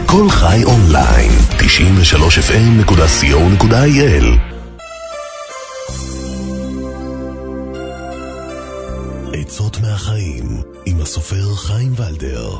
כל חי אונליין, 93fm.co.il. עצות מהחיים עם הסופר חיים ולדר.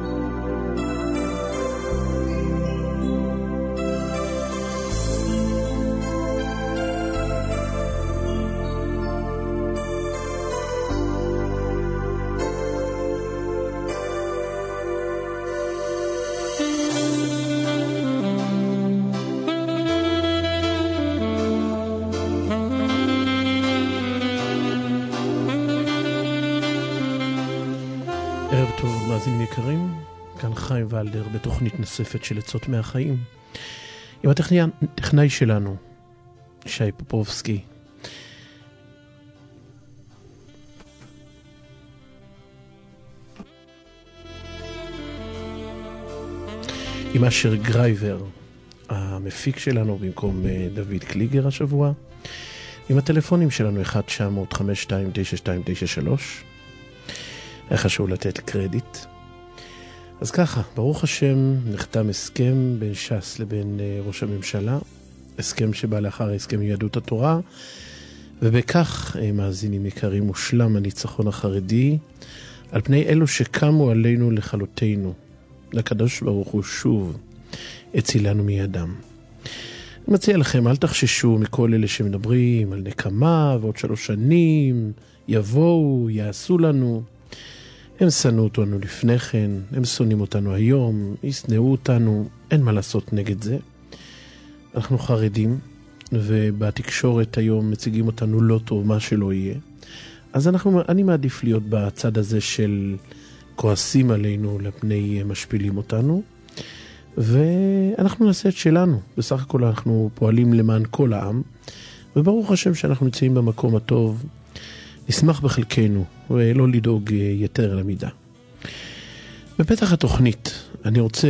ערב טוב, מאזינים יקרים, כאן חיים ולדר בתוכנית נוספת של עצות מהחיים עם הטכנאי שלנו, שי פופובסקי. עם אשר גרייבר, המפיק שלנו במקום דוד קליגר השבוע, עם הטלפונים שלנו 1-900-529293. היה חשוב לתת קרדיט. אז ככה, ברוך השם, נחתם הסכם בין ש"ס לבין ראש הממשלה, הסכם שבא לאחר הסכם עם יהדות התורה, ובכך, מאזינים יקרים, מושלם הניצחון החרדי על פני אלו שקמו עלינו לכלותנו. לקדוש ברוך הוא שוב הצילנו מידם. אני מציע לכם, אל תחששו מכל אלה שמדברים על נקמה ועוד 3 שנים, יבואו, יעשו לנו. הם שנאו אותנו לפני כן, הם שונאים אותנו היום, ישנאו אותנו, אין מה לעשות נגד זה. אנחנו חרדים, ובתקשורת היום מציגים אותנו לא טוב, מה שלא יהיה. אז אני מעדיף להיות בצד הזה של כועסים עלינו לפני משפילים אותנו, ואנחנו נעשה את שלנו. בסך הכל אנחנו פועלים למען כל העם, וברוך השם שאנחנו נמצאים במקום הטוב, נשמח בחלקנו, ולא לדאוג יתר למידה. בפתח התוכנית, אני רוצה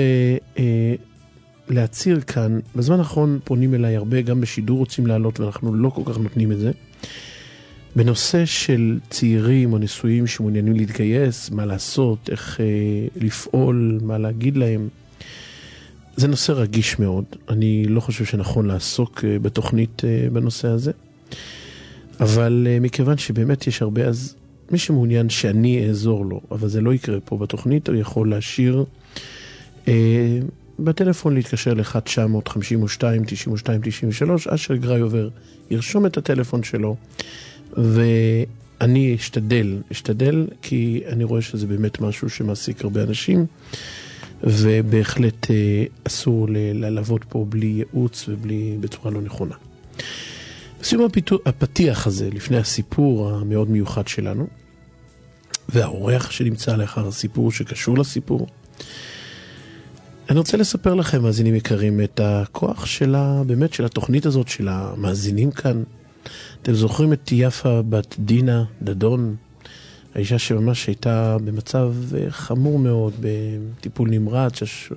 להציר כאן, בזמן האחרון פונים אליי הרבה, גם בשידור רוצים לעלות, ואנחנו לא כל כך נותנים את זה, בנושא של צעירים או נשואים שמעוניינים להתגייס, מה לעשות, איך לפעול, מה להגיד להם. זה נושא רגיש מאוד, אני לא חושב שנכון לעסוק בתוכנית בנושא הזה, אבל מכיוון שבאמת יש הרבה, אז מי שמעוניין שאני אעזור לו, אבל זה לא יקרה פה בתוכנית, הוא יכול להשאיר בטלפון להתקשר ל-1-952-9293, אשר גרייבר ירשום את הטלפון שלו, ואני אשתדל, כי אני רואה שזה באמת משהו שמעסיק הרבה אנשים, ובהחלט אסור לעבוד פה בלי ייעוץ ובלי בצורה לא נכונה. בסיום הפתיח הזה, לפני הסיפור המאוד מיוחד שלנו, והאורח שנמצא לאחר הסיפור שקשור לסיפור, אני רוצה לספר לכם, מאזינים יקרים, את הכוח באמת של התוכנית הזאת, של המאזינים כאן. אתם זוכרים את יפה בת דינה דדון, האישה שממש הייתה במצב חמור מאוד, בטיפול נמרץ,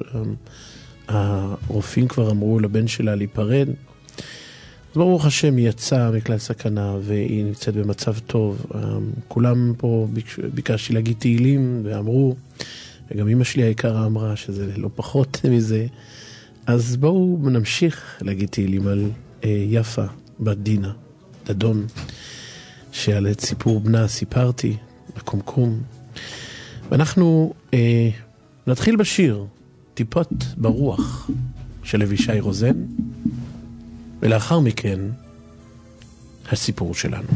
הרופאים כבר אמרו לבן שלה להיפרד. ברוך השם היא יצאה מכלל סכנה והיא נמצאת במצב טוב. כולם פה ביקשתי להגיד תהילים ואמרו, וגם אמא שלי היקרה אמרה שזה לא פחות מזה. אז בואו נמשיך להגיד תהילים על יפה בת דינה דדון, שעל את סיפור בנה סיפרתי בקומקום. ואנחנו נתחיל בשיר טיפות ברוח של אבישי רוזן, ולאחר מכן הסיפור שלנו.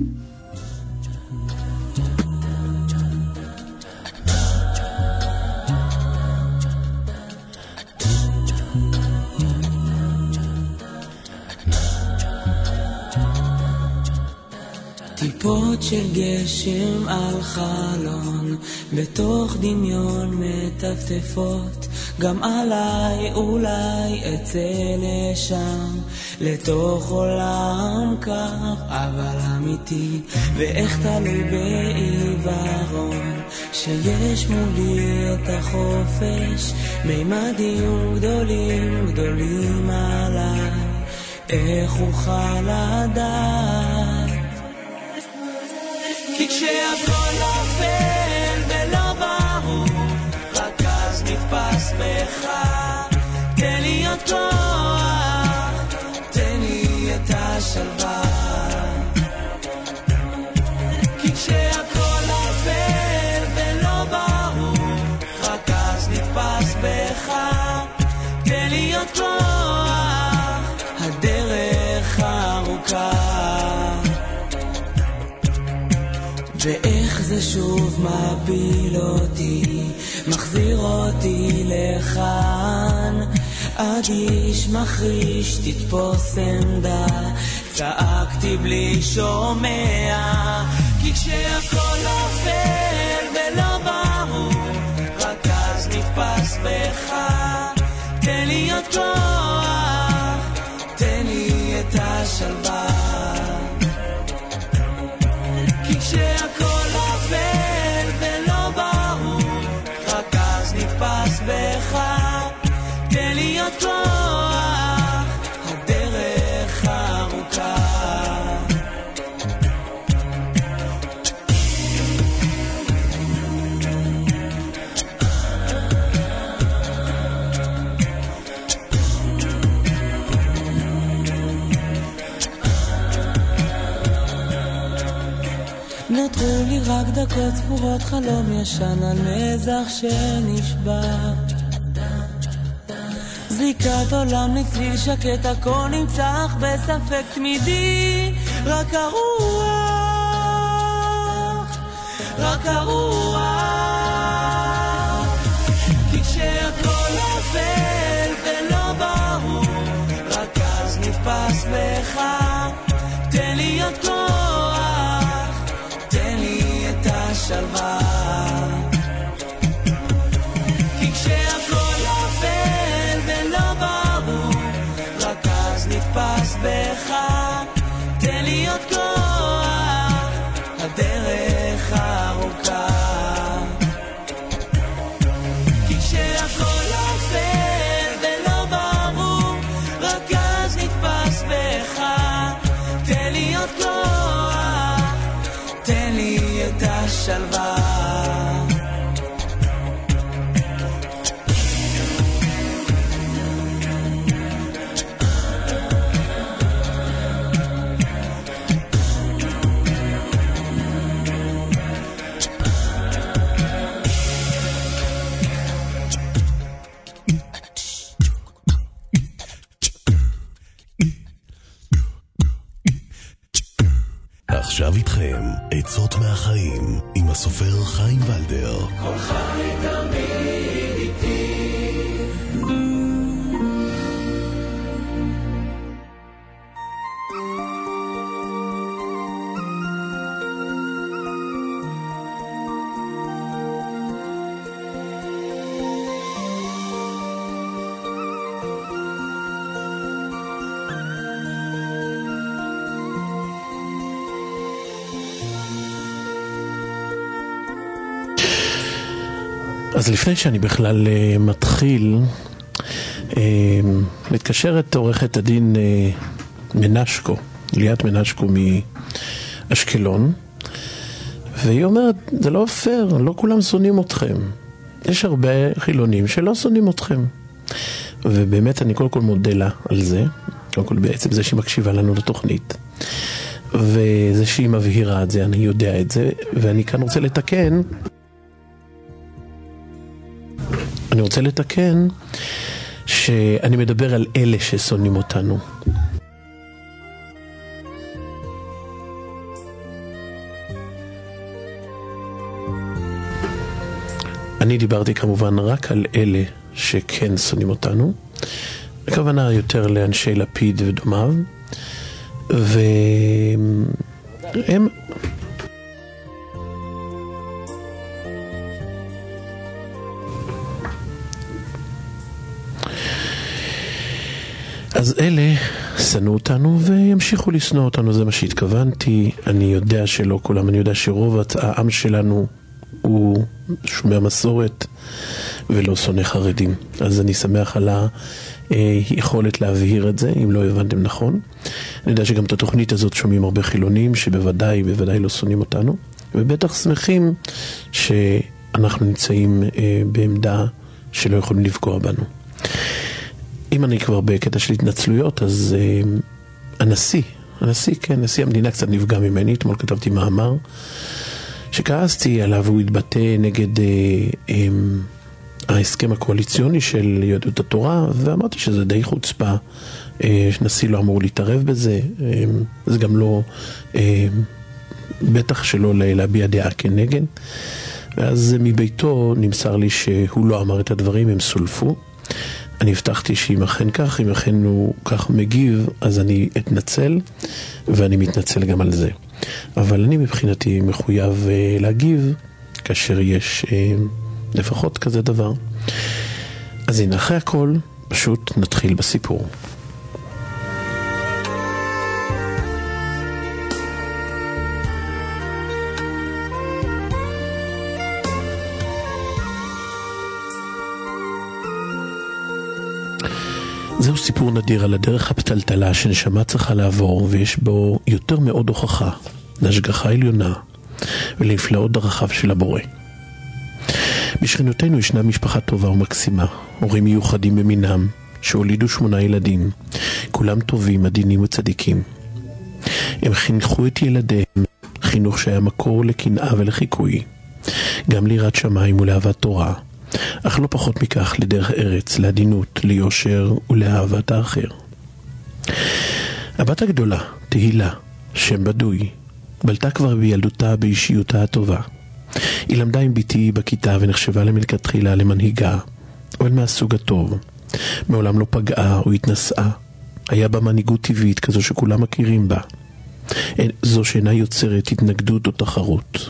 טיפות של גשם על חלון, בתוך דמיון מטפטפות, גם עליי אולי אצא לשם, לתוך עולם קר אבל אמיתי, ואיך תלוי בעיוורון, שיש מולי את החופש, מימדים גדולים גדולים עליי, איך אוכל לדעת, כי כשהכל נופל ולא ברור, רק אז נתפס בך להיות כוח, תן לי את השלווה. כי כשהכל אפל ולא ברור, רק אז נתפס בך, תן להיות כוח, הדרך ארוכה. ואיך זה שוב מפיל אותי, מחזיר אותי לכאן, אדיש מחריש תתפוס עמדה, צעקתי בלי שומע. כי כשהכל אפל ולא ברור, רק אז נתפס בך, תן להיות כוח, תן לי את השלווה. כי כשהכל אפל ולא ברור, רק אז נתפס בך, תן להיות כוח, הדרך ארוכה. נותרו לי רק דקות ספורות, חלום ישן על מזח שנשבר, זריקת עולם לצליל שקט, הכל נמצא בספק תמידי, רק הרוח, רק הרוח. כי כשהכל אפל ולא ברור, רק אז נתפס בך, תן להיות כוח, תן לי את השלווה. כי כשהכל אפל ולא ברור, רק אז נתפס בך, תן להיות כוח, הדרך ארוכה. כי כשהכל אפל ולא ברור, רק אז נתפס בך, תן להיות כוח, תן לי את השלווה. עכשיו איתכם עצות מהחיים עם הסופר חיים ולדר. כל חי תמיד איתי. אז לפני שאני בכלל מתחיל, מתקשרת עורכת הדין מנשקו, ליאת מנשקו מאשקלון, והיא אומרת, זה לא פייר, לא כולם שונאים אתכם. יש הרבה חילונים שלא שונאים אתכם. ובאמת אני קודם כל מודה לה על זה, קודם כל בעצם זה שהיא מקשיבה לנו לתוכנית, וזה שהיא מבהירה את זה, אני יודע את זה, ואני כאן רוצה לתקן, אני רוצה לתקן שאני מדבר על אלה ששונאים אותנו. אני דיברתי כמובן רק על אלה שכן שונאים אותנו, הכוונה יותר לאנשי לפיד ודומיו, והם אז אלה שנאו אותנו וימשיכו לשנוא אותנו, זה מה שהתכוונתי. אני יודע שלא כולם, אני יודע שרוב העם שלנו הוא שומר מסורת ולא שונא חרדים. אז אני שמח על היכולת להבהיר את זה, אם לא הבנתם נכון. אני יודע שגם את התוכנית הזאת שומעים הרבה חילונים שבוודאי לא שונאים אותנו, ובטח שמחים שאנחנו נמצאים בעמדה שלא יכולים לפגוע בנו. אם אני כבר בקטע של התנצלויות, אז נשיא המדינה קצת נפגע ממני. אתמול כתבתי מאמר שכעסתי עליו, הוא התבטא נגד ההסכם הקואליציוני של יהדות התורה, ואמרתי שזה די חוצפה, שנשיא לא אמור להתערב בזה, זה גם לא, בטח שלא להביע דעה כנגד. ואז מביתו נמסר לי שהוא לא אמר את הדברים, הם סולפו. אני הבטחתי שאם אכן כך, אם אכן הוא כך מגיב, אז אני אתנצל, ואני מתנצל גם על זה. אבל אני מבחינתי מחויב להגיב, כאשר יש לפחות כזה דבר. אז הנה, אחרי הכל, פשוט נתחיל בסיפור. זהו סיפור נדיר על הדרך הפתלתלה שנשמה צריכה לעבור, ויש בו יותר מאוד הוכחה להשגחה עליונה ולנפלאות דרכיו של הבורא. בשכנותינו ישנה משפחה טובה ומקסימה, הורים מיוחדים במינם שהולידו 8 ילדים, כולם טובים, עדינים וצדיקים. הם חינכו את ילדיהם חינוך שהיה מקור לקנאה ולחיקוי, גם ליראת שמיים ולאהבת תורה, אך לא פחות מכך לדרך ארץ, לעדינות, ליושר ולאהבת האחר. הבת הגדולה, תהילה, שם בדוי, בלטה כבר בילדותה באישיותה הטובה. היא למדה עם ביתי בכיתה ונחשבה למלכתחילה למנהיגה, אבל מהסוג הטוב. מעולם לא פגעה או התנסעה. היה בה מנהיגות טבעית כזו שכולם מכירים בה. זו שאינה יוצרת התנגדות או תחרות.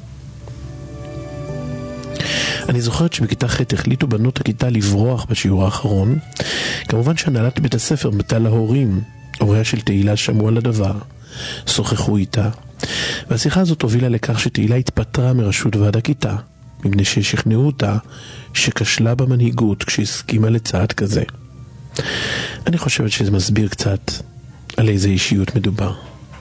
אני זוכרת שבכיתה ח' החליטו בנות הכיתה לברוח בשיעור האחרון. כמובן שהנהלת בית הספר מתה להורים. הוריה של תהילה שמעו על הדבר. שוחחו איתה. והשיחה הזאת הובילה לכך שתהילה התפטרה מראשות ועד הכיתה, מפני ששכנעו אותה שכשלה במנהיגות כשהסכימה לצעד כזה. אני חושבת שזה מסביר קצת על איזה אישיות מדובר.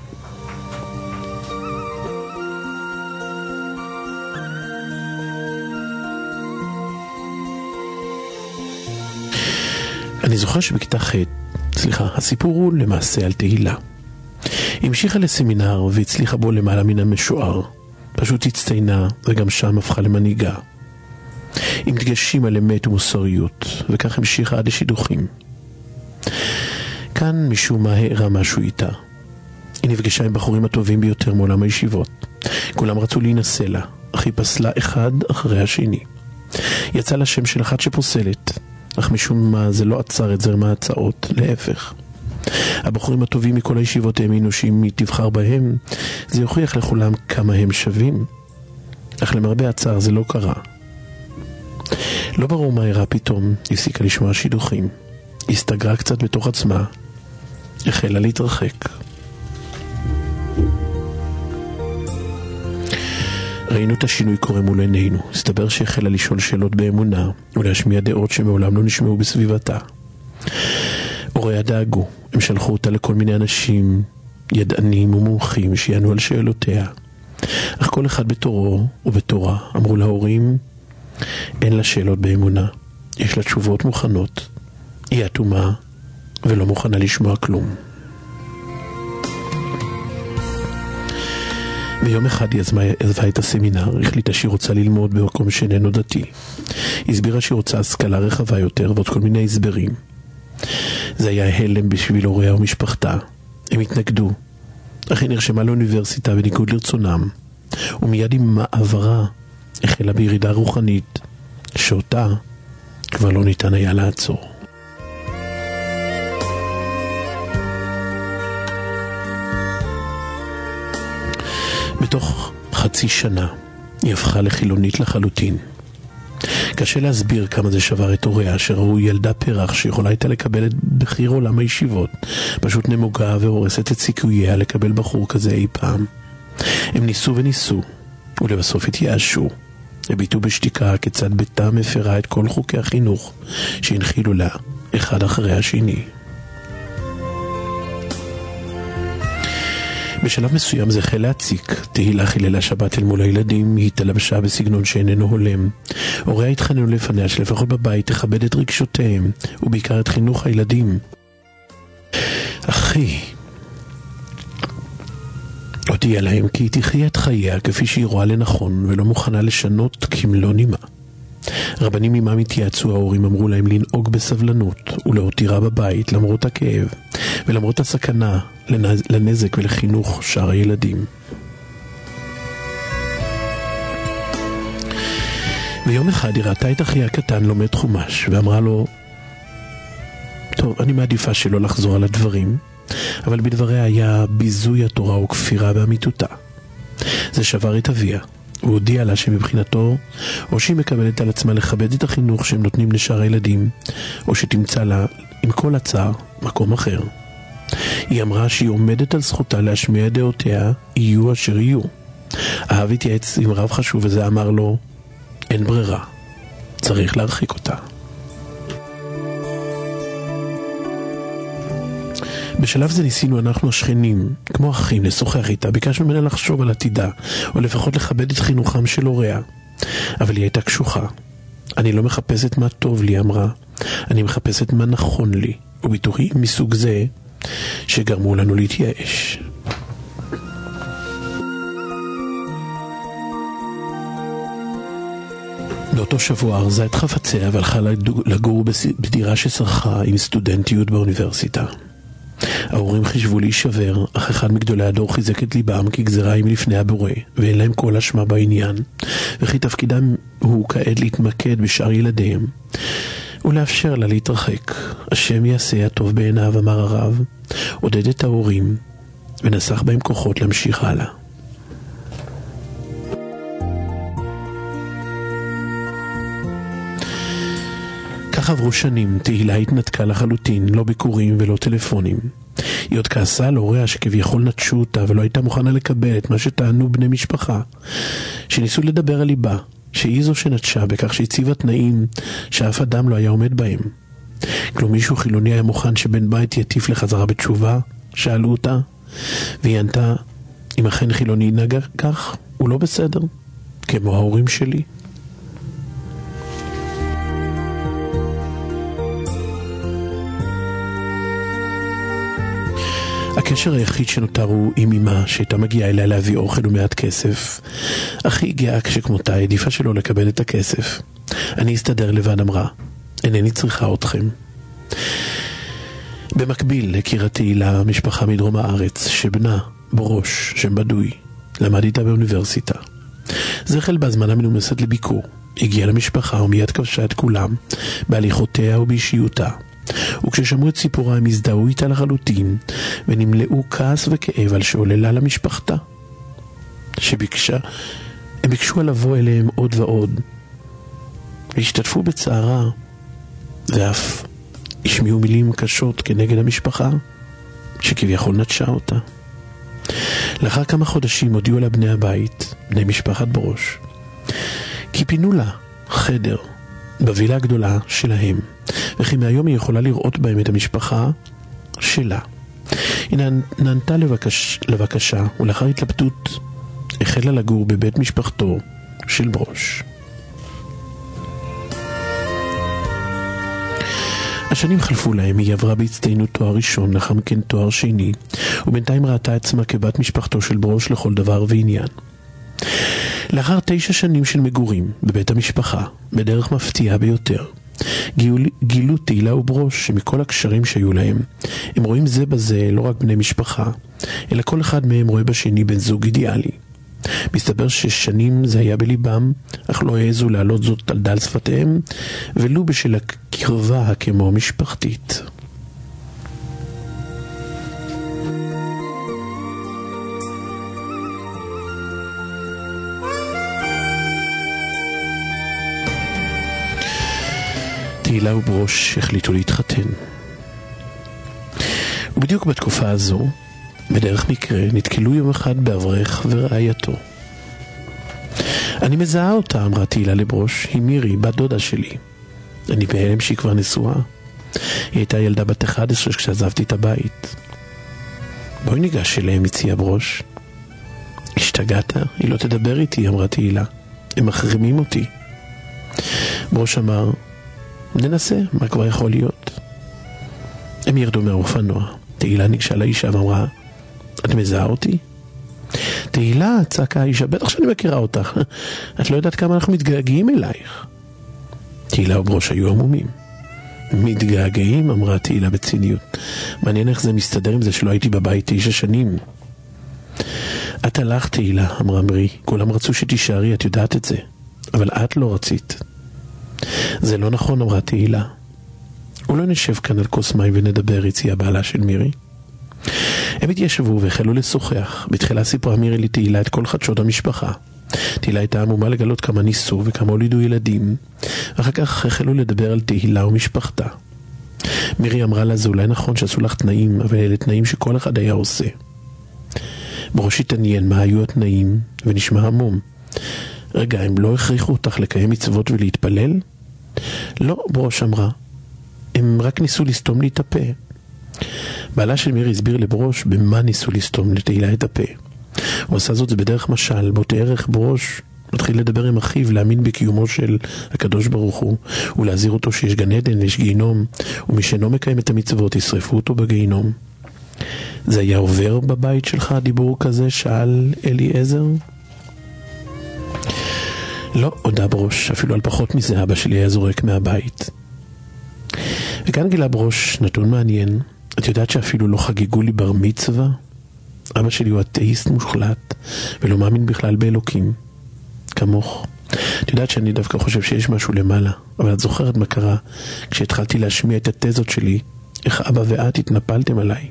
אני זוכר שבכיתה ח', הסיפור הוא למעשה על תהילה. היא המשיכה לסמינר והצליחה בו למעלה מן המשוער. פשוט הצטיינה וגם שם הפכה למנהיגה. עם דגשים על אמת ומוסריות, וכך המשיכה עד השידוכים. כאן משום מה הערה משהו איתה. היא נפגשה עם בחורים הטובים ביותר מעולם הישיבות. כולם רצו להינשא לה, אך היא פסלה אחד אחרי השני. יצא לה שם של אחת שפוסלת, אך משום מה זה לא עצר את זרם ההצעות, להפך. הבחורים הטובים מכל הישיבות האמינו שאם היא תבחר בהם, זה יוכיח לכולם כמה הם שווים. אך למרבה הצער זה לא קרה. לא ברור מה אירע פתאום, הפסיקה לשמוע שידוכים. הסתגרה קצת בתוך עצמה, החלה להתרחק. ראינו את השינוי קורה מול עינינו. הסתבר שהחלה לשאול שאלות באמונה ולהשמיע דעות שמעולם לא נשמעו בסביבתה. הוריה דאגו, הם שלחו אותה לכל מיני אנשים, ידענים ומומחים שיענו על שאלותיה. אך כל אחד בתורו ובתורה אמרו להורים, אין לה שאלות באמונה, יש לה תשובות מוכנות, היא אטומה ולא מוכנה לשמוע כלום. ביום אחד היא עזבה את הסמינר, החליטה שהיא רוצה ללמוד במקום שאיננו דתי. היא הסבירה שהיא רוצה השכלה רחבה יותר ועוד כל מיני הסברים. זה היה הלם בשביל הוריה ומשפחתה. הם התנגדו. אך היא נרשמה לאוניברסיטה בניגוד לרצונם. ומיד עם מעברה החלה בירידה רוחנית, שאותה כבר לא ניתן היה לעצור. בתוך חצי שנה היא הפכה לחילונית לחלוטין. קשה להסביר כמה זה שבר את הוריה, שראו ילדה פרח שיכולה הייתה לקבל את בחיר עולם הישיבות, פשוט נמוגה והורסת את סיכוייה לקבל בחור כזה אי פעם. הם ניסו וניסו, ולבסוף התייאשו. הביטו בשתיקה כיצד ביתה מפרה את כל חוקי החינוך שהנחילו לה אחד אחרי השני. בשלב מסוים זה החל להציק. תהילה חיללה שבת אל מול הילדים, היא התלבשה בסגנון שאיננו הולם. הוריה התחננו לפניה שלפחות בבית תכבד את רגשותיהם, ובעיקר את חינוך הילדים. אחי הודיעה להם כי היא תחיה את חייה כפי שהיא רואה לנכון, ולא מוכנה לשנות כמלוא נימה. רבנים עמם התייעצו, ההורים אמרו להם לנהוג בסבלנות ולהותירה בבית למרות הכאב ולמרות הסכנה לנזק ולחינוך שאר הילדים. ויום אחד היא ראתה את אחיה הקטן לומד חומש ואמרה לו, טוב, אני מעדיפה שלא לחזור על הדברים, אבל בדבריה היה ביזוי התורה וכפירה באמיתותה. זה שבר את אביה. הוא הודיע לה שמבחינתו, או שהיא מקבלת על עצמה לכבד את החינוך שהם נותנים לשאר הילדים, או שתמצא לה, עם כל הצער, מקום אחר. היא אמרה שהיא עומדת על זכותה להשמיע דעותיה, יהיו אשר יהיו. אהב התייעץ עם רב חשוב וזה אמר לו, אין ברירה, צריך להרחיק אותה. בשלב זה ניסינו אנחנו השכנים, כמו אחים, לשוחח איתה, ביקשנו ממנה לחשוב על עתידה, או לפחות לכבד את חינוכם של הוריה. אבל היא הייתה קשוחה. אני לא מחפשת מה טוב לי, אמרה. אני מחפשת מה נכון לי, וביטויים מסוג זה שגרמו לנו להתייאש. באותו שבוע ארזה את חפציה והלכה לגור בדירה ששרחה עם סטודנטיות באוניברסיטה. ההורים חישבו להישבר, אך אחד מגדולי הדור חיזק את ליבם כגזרה עם לפני הבורא, ואין להם כל אשמה בעניין, וכי תפקידם הוא כעת להתמקד בשאר ילדיהם, ולאפשר לה להתרחק. השם יעשה הטוב בעיניו, אמר הרב, עודד את ההורים, ונסח בהם כוחות להמשיך הלאה. כך עברו שנים, תהילה התנתקה לחלוטין, לא ביקורים ולא טלפונים. היא עוד כעסה על הוריה שכביכול נטשו אותה ולא הייתה מוכנה לקבל את מה שטענו בני משפחה, שניסו לדבר על ליבה, שהיא זו שנטשה בכך שהציבה תנאים שאף אדם לא היה עומד בהם. כלום מישהו חילוני היה מוכן שבן בית יטיף לחזרה בתשובה? שאלו אותה, והיא ענתה, אם אכן חילוני נגע כך, הוא לא בסדר, כמו ההורים שלי. הקשר היחיד שנותר הוא עם אמא שהייתה מגיעה אליה להביא אוכל ומעט כסף. אך היא הגיעה כשכמותה, העדיפה שלא לקבל את הכסף. אני אסתדר לבד, אמרה. אינני צריכה אתכם. במקביל הכירה תהילה משפחה מדרום הארץ שבנה בראש, שם בדוי, למד איתה באוניברסיטה. זה החל בהזמנה מנומסת לביקור. הגיעה למשפחה ומיד כבשה את כולם בהליכותיה ובאישיותה. וכששמעו את סיפורה הם הזדהו איתה לחלוטין ונמלאו כעס וכאב על שעוללה למשפחתה הם ביקשו לבוא אליהם עוד ועוד והשתתפו בצערה ואף השמיעו מילים קשות כנגד המשפחה שכביכול נטשה אותה. לאחר כמה חודשים הודיעו לה בני הבית, בני משפחת בראש, כי פינו לה חדר בווילה הגדולה שלהם, וכי מהיום היא יכולה לראות בהם את המשפחה שלה. היא נענתה לבקשה, ולאחר התלבטות החלה לגור בבית משפחתו של ברוש. השנים חלפו להם, היא עברה בהצטיינות תואר ראשון, לאחר מכן תואר שני, ובינתיים ראתה עצמה כבת משפחתו של ברוש לכל דבר ועניין. לאחר 9 שנים של מגורים בבית המשפחה, בדרך מפתיעה ביותר, גילו תהילה וברוש שמכל הקשרים שהיו להם, הם רואים זה בזה לא רק בני משפחה, אלא כל אחד מהם רואה בשני בן זוג אידיאלי. מסתבר ששנים זה היה בליבם, אך לא העזו להעלות זאת על דל שפתיהם, ולו בשל הקרבה כמו משפחתית. תהילה וברוש החליטו להתחתן. ובדיוק בתקופה הזו, בדרך מקרה, נתקלו יום אחד באברך ורעייתו. אני מזהה אותה, אמרה תהילה לברוש, היא מירי, בת דודה שלי. אני בהלם שהיא כבר נשואה. היא הייתה ילדה בת 11 כשעזבתי את הבית. בואי ניגש אליהם, הציע ברוש. השתגעת? היא לא תדבר איתי, אמרה תהילה. הם מחרימים אותי. ברוש אמר, ננסה, מה כבר יכול להיות? הם ירדו מהאופנוע. תהילה ניגשה לאישה ואמרה, את מזהה אותי? תהילה, צעקה האישה, בטח שאני מכירה אותך. את לא יודעת כמה אנחנו מתגעגעים אלייך. תהילה וברוש היו עמומים. מתגעגעים? אמרה תהילה בציניות. מעניין איך זה מסתדר עם זה שלא הייתי בבית 9 שנים. את הלכת, תהילה, אמרה מרי. כולם רצו שתישארי, את יודעת את זה. אבל את לא רצית. זה לא נכון, אמרה תהילה. אולי נשב כאן על כוס מים ונדבר, הציעה בעלה של מירי. הם התיישבו והחלו לשוחח. בתחילה סיפרה מירי לתהילה את כל חדשות המשפחה. תהילה הייתה עמומה לגלות כמה ניסו וכמה הולידו ילדים, ואחר כך החלו לדבר על תהילה ומשפחתה. מירי אמרה לה, זה אולי נכון שעשו לך תנאים, אבל אלה תנאים שכל אחד היה עושה. ברוש התעניין מה היו התנאים, ונשמע המום. רגע, הם לא הכריחו אותך לקיים מצוות ולהתפלל? לא, ברוש אמרה. הם רק ניסו לסתום לי את הפה. בעלה של מירי הסביר לברוש במה ניסו לסתום לתהילה את הפה. הוא עשה זאת בדרך משל, בו תארך ברוש מתחיל לדבר עם אחיו, להאמין בקיומו של הקדוש ברוך הוא, ולהזהיר אותו שיש גן עדן ויש גיהינום, ומי שאינו מקיים את המצוות ישרפו אותו בגיהינום. זה היה עובר בבית שלך דיבור כזה? שאל אליעזר. לא, הודע ברוש, אפילו על פחות מזה אבא שלי היה זורק מהבית. וכאן גילה ברוש נתון מעניין. את יודעת שאפילו לא חגיגו לי בר מצווה? אבא שלי הוא אתאיסט מוחלט ולא מאמין בכלל באלוקים כמוך. את יודעת שאני דווקא חושב שיש משהו למעלה, אבל את זוכרת מה קרה כשהתחלתי להשמיע את התזות שלי, איך אבא ואת התנפלתם עליי.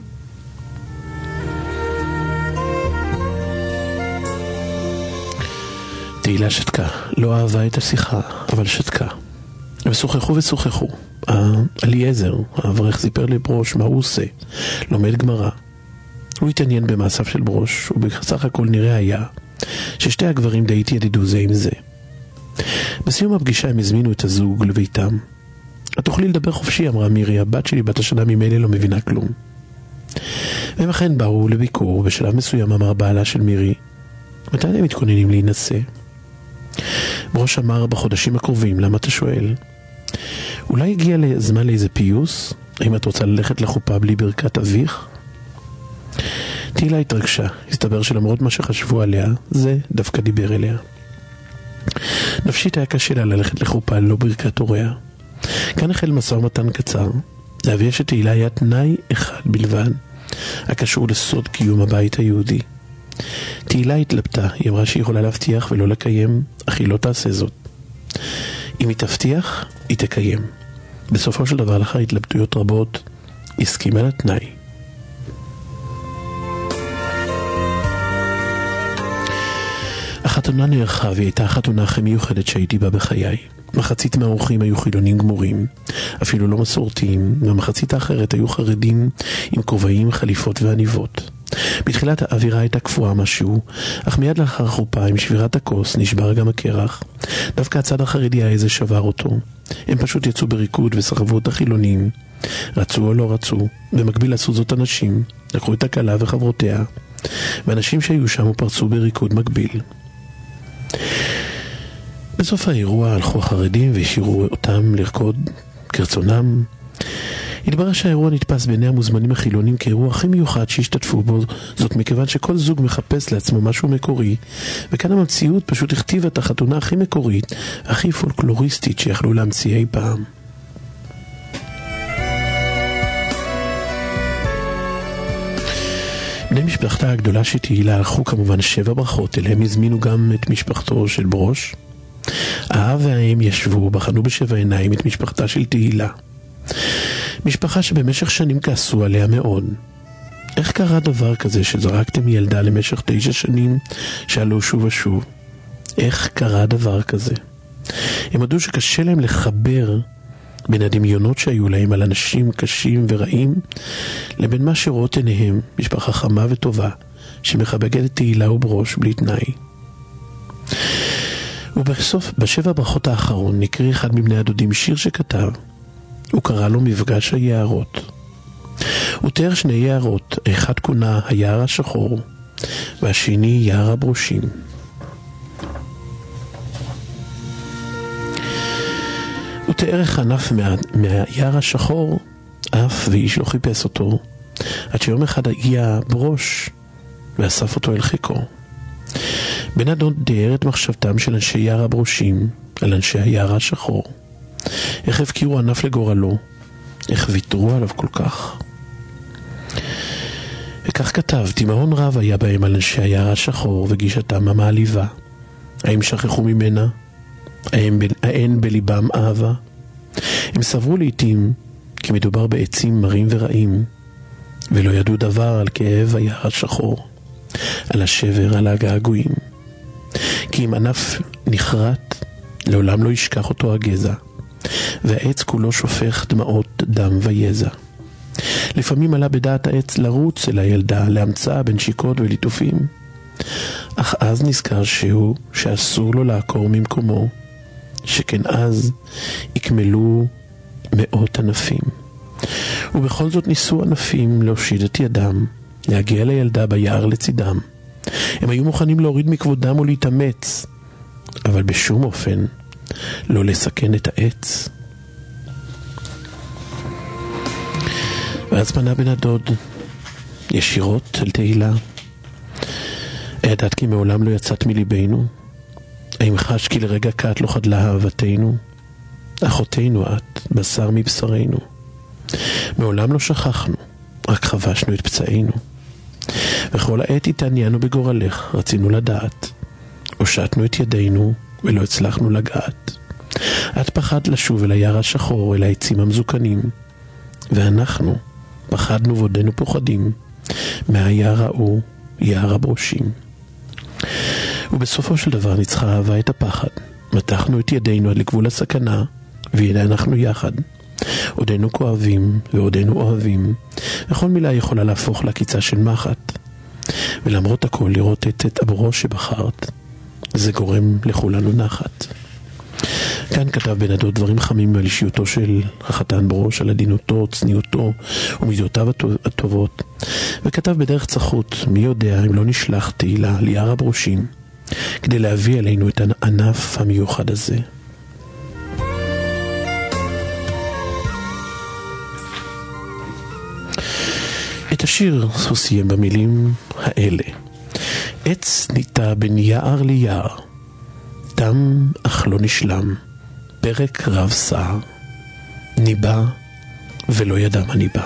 תהילה שתקה, לא אהבה את השיחה, אבל שתקה. ושוחחו ושוחחו. אליעזר, האברך, סיפר לברוש מה הוא עושה. לומד גמרא. הוא התעניין במעשיו של ברוש, ובסך הכל נראה היה ששתי הגברים די התיידדו זה עם זה. בסיום הפגישה הם הזמינו את הזוג לביתם. את תוכלי לדבר חופשי, אמרה מירי, הבת שלי בת השנה ממילא לא מבינה כלום. והם אכן באו לביקור, ובשלב מסוים אמר בעלה של מירי, מתי הם מתכוננים להינשא? ברוש אמר, בחודשים הקרובים. למה אתה שואל? אולי הגיע זמן לאיזה פיוס? האם את רוצה ללכת לחופה בלי ברכת אביך? תהילה התרגשה. הסתבר שלמרות מה שחשבו עליה, זה דווקא דיבר אליה. נפשית היה קשה לה ללכת לחופה ללא ברכת הוריה. כאן החל משא ומתן קצר. להביא שתהילה היה תנאי אחד בלבד, הקשור לסוד קיום הבית היהודי. תהילה התלבטה. היא אמרה שהיא יכולה להבטיח ולא לקיים, אך היא לא תעשה זאת. אם היא תבטיח, היא תקיים. בסופו של דבר, לאחר התלבטויות רבות, הסכימה לתנאי. החתונה נערכה, והיא הייתה החתונה הכי מיוחדת שהייתי בה בחיי. מחצית מהאורחים היו חילונים גמורים, אפילו לא מסורתיים, והמחצית האחרת היו חרדים עם כובעים, חליפות ועניבות. בתחילת האווירה הייתה קפואה משהו, אך מיד לאחר החופה עם שבירת הכוס נשבר גם הקרח. דווקא הצד החרדי היה איזה שבר אותו. הם פשוט יצאו בריקוד וסחבו את החילונים. רצו או לא רצו, במקביל עשו זאת אנשים, לקחו את הכלה וחברותיה, ואנשים שהיו שם ופרצו בריקוד מקביל. בסוף האירוע הלכו החרדים והשאירו אותם לרקוד כרצונם. התברר שהאירוע נתפס בעיני המוזמנים החילונים כאירוע הכי מיוחד שהשתתפו בו, זאת מכיוון שכל זוג מחפש לעצמו משהו מקורי, וכאן המציאות פשוט הכתיבה את החתונה הכי מקורית, הכי פולקלוריסטית שיכלו להמציא אי פעם. בני משפחתה הגדולה שתהילה הלכו כמובן 7 ברכות, אליהם הזמינו גם את משפחתו של ברוש. האב והאם ישבו, בחנו ב7 עיניים את משפחתה של תהילה. משפחה שבמשך שנים כעסו עליה מאוד. איך קרה דבר כזה שזרקתם ילדה למשך 9 שנים? שאלו שוב ושוב. איך קרה דבר כזה? הם ידעו שקשה להם לחבר בין הדמיונות שהיו להם על אנשים קשים ורעים לבין מה שרואות עיניהם, משפחה חמה וטובה שמחבקת את תהילה וברוש בלי תנאי. ובסוף, ב7 ברכות האחרון, נקריא אחד מבני הדודים שיר שכתב. הוא קרא לו מפגש היערות. הוא תיאר שני יערות, אחד כונה היער השחור, והשני יער הברושים. הוא תיאר איך ענף מהיער השחור, אף ואיש לא חיפש אותו, עד שיום אחד הגיע ברוש ואסף אותו אל חיקו. בן הדוד תיאר את מחשבתם של אנשי יער הברושים על אנשי היער השחור. איך הפקירו ענף לגורלו, איך ויתרו עליו כל כך. וכך כתב, תימהון רב היה בהם על אנשי היער השחור וגישתם המעליבה. האם שכחו ממנה? האין בליבם אהבה? הם סברו לעתים כי מדובר בעצים מרים ורעים, ולא ידעו דבר על כאב היער השחור, על השבר, על הגעגועים. כי אם ענף נחרט, לעולם לא ישכח אותו הגזע, והעץ כולו שופך דמעות דם ויזע. לפעמים עלה בדעת העץ לרוץ אל הילדה, להמצאה בנשיקות וליטופים, אך אז נזכר שאסור לו לעקור ממקומו, שכן אז יקמלו מאות ענפים. ובכל זאת ניסו ענפים להושיט את ידם, להגיע לילדה ביער לצידם. הם היו מוכנים להוריד מכבודם ולהתאמץ, אבל בשום אופן לא לסכן את העץ. ואז פנה בן הדוד ישירות אל תהילה. הידעת כי מעולם לא יצאת מליבנו? האם חש כי לרגע קט לא חדלה אהבתנו? אחותינו את, בשר מבשרנו. מעולם לא שכחנו, רק חבשנו את פצעינו. וכל העת התעניינו בגורלך, רצינו לדעת. הושטנו את ידינו ולא הצלחנו לגעת. את פחד לשוב אל היער השחור, אל העצים המזוקנים. ואנחנו פחדנו ועודנו פוחדים מהיער ההוא, יער הברושים. ובסופו של דבר ניצחה אהבה את הפחד. מתחנו את ידינו עד לגבול הסכנה, והנה אנחנו יחד. עודנו כואבים ועודנו אוהבים, וכל מילה יכולה להפוך לקיצה של מחט. ולמרות הכל לראות את הברוש שבחרת, זה גורם לכולנו נחת. כאן כתב בן הדוד דברים חמים על אישיותו של החתן ברוש, על עדינותו, צניעותו ומידותיו הטובות, וכתב בדרך צחות, מי יודע אם לא נשלח תהילה ליער הברושים, כדי להביא אלינו את הענף המיוחד הזה. את השיר הוא סיים במילים האלה: עץ ניטע בין יער ליער, תם אך לא נשלם, פרק רב סער, ניבא ולא ידע מה ניבא.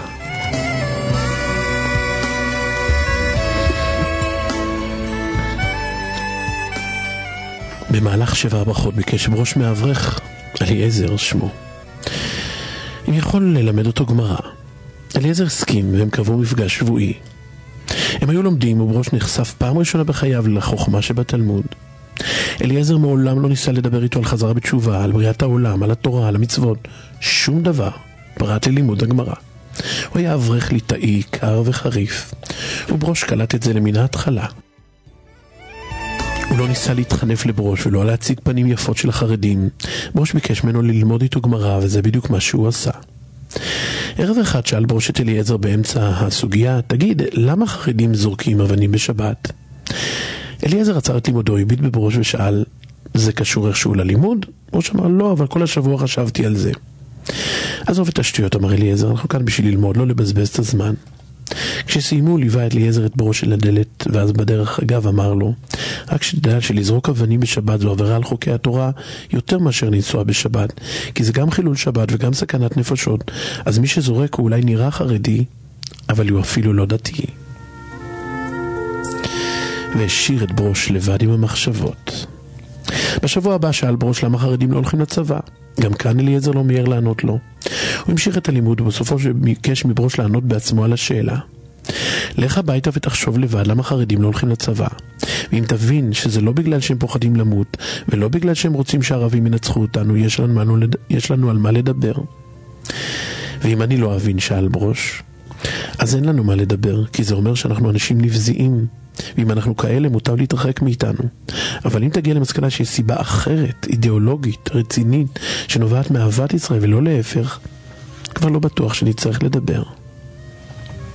במהלך 7 הברכות ביקש ברוש מאברך, אליעזר שמו, אם יכול ללמד אותו גמרא. אליעזר הסכים והם קבעו מפגש שבועי. הם היו לומדים וברוש נחשף פעם ראשונה בחייו לחוכמה שבתלמוד. אליעזר מעולם לא ניסה לדבר איתו על חזרה בתשובה, על בריאת העולם, על התורה, על המצוות, שום דבר פרט ללימוד הגמרא. הוא היה אברך ליטאי, קר וחריף, וברוש קלט את זה למן ההתחלה. הוא לא ניסה להתחנף לברוש ולא להציג פנים יפות של החרדים. ברוש ביקש ממנו ללמוד איתו גמרא, וזה בדיוק מה שהוא עשה. ערב אחד שאל ברוש את אליעזר באמצע הסוגיה, תגיד, למה חרדים זורקים אבנים בשבת? אליעזר עצר את לימודו, הביט בברוש ושאל, זה קשור איכשהו ללימוד? ברוש אמר, לא, אבל כל השבוע חשבתי על זה. עזוב את השטויות, אמר אליעזר, אנחנו כאן בשביל ללמוד, לא לבזבז את הזמן. כשסיימו ליווה את אליעזר את ברוש אל הדלת, ואז בדרך אגב אמר לו, רק שתדע שלזרוק אבנים בשבת זו עבירה על חוקי התורה יותר מאשר לנסוע בשבת, כי זה גם חילול שבת וגם סכנת נפשות, אז מי שזורק הוא אולי נראה חרדי, אבל הוא אפילו לא דתי. והשאיר את ברוש לבד עם המחשבות. בשבוע הבא שאל ברוש למה חרדים לא הולכים לצבא. גם כאן אליעזר לא מיהר לענות לו. הוא המשיך את הלימוד ובסופו שביקש מברוש לענות בעצמו על השאלה. לך הביתה ותחשוב לבד למה חרדים לא הולכים לצבא. ואם תבין שזה לא בגלל שהם פוחדים למות, ולא בגלל שהם רוצים שהערבים ינצחו אותנו, יש לנו על מה לדבר. ואם אני לא אבין, שאל ברוש, אז אין לנו מה לדבר, כי זה אומר שאנחנו אנשים נבזיים, ואם אנחנו כאלה מוטב להתרחק מאיתנו. אבל אם תגיע למסקנה שיש סיבה אחרת, אידיאולוגית, רצינית, שנובעת מאהבת ישראל ולא להפך, כבר לא בטוח שנצטרך לדבר.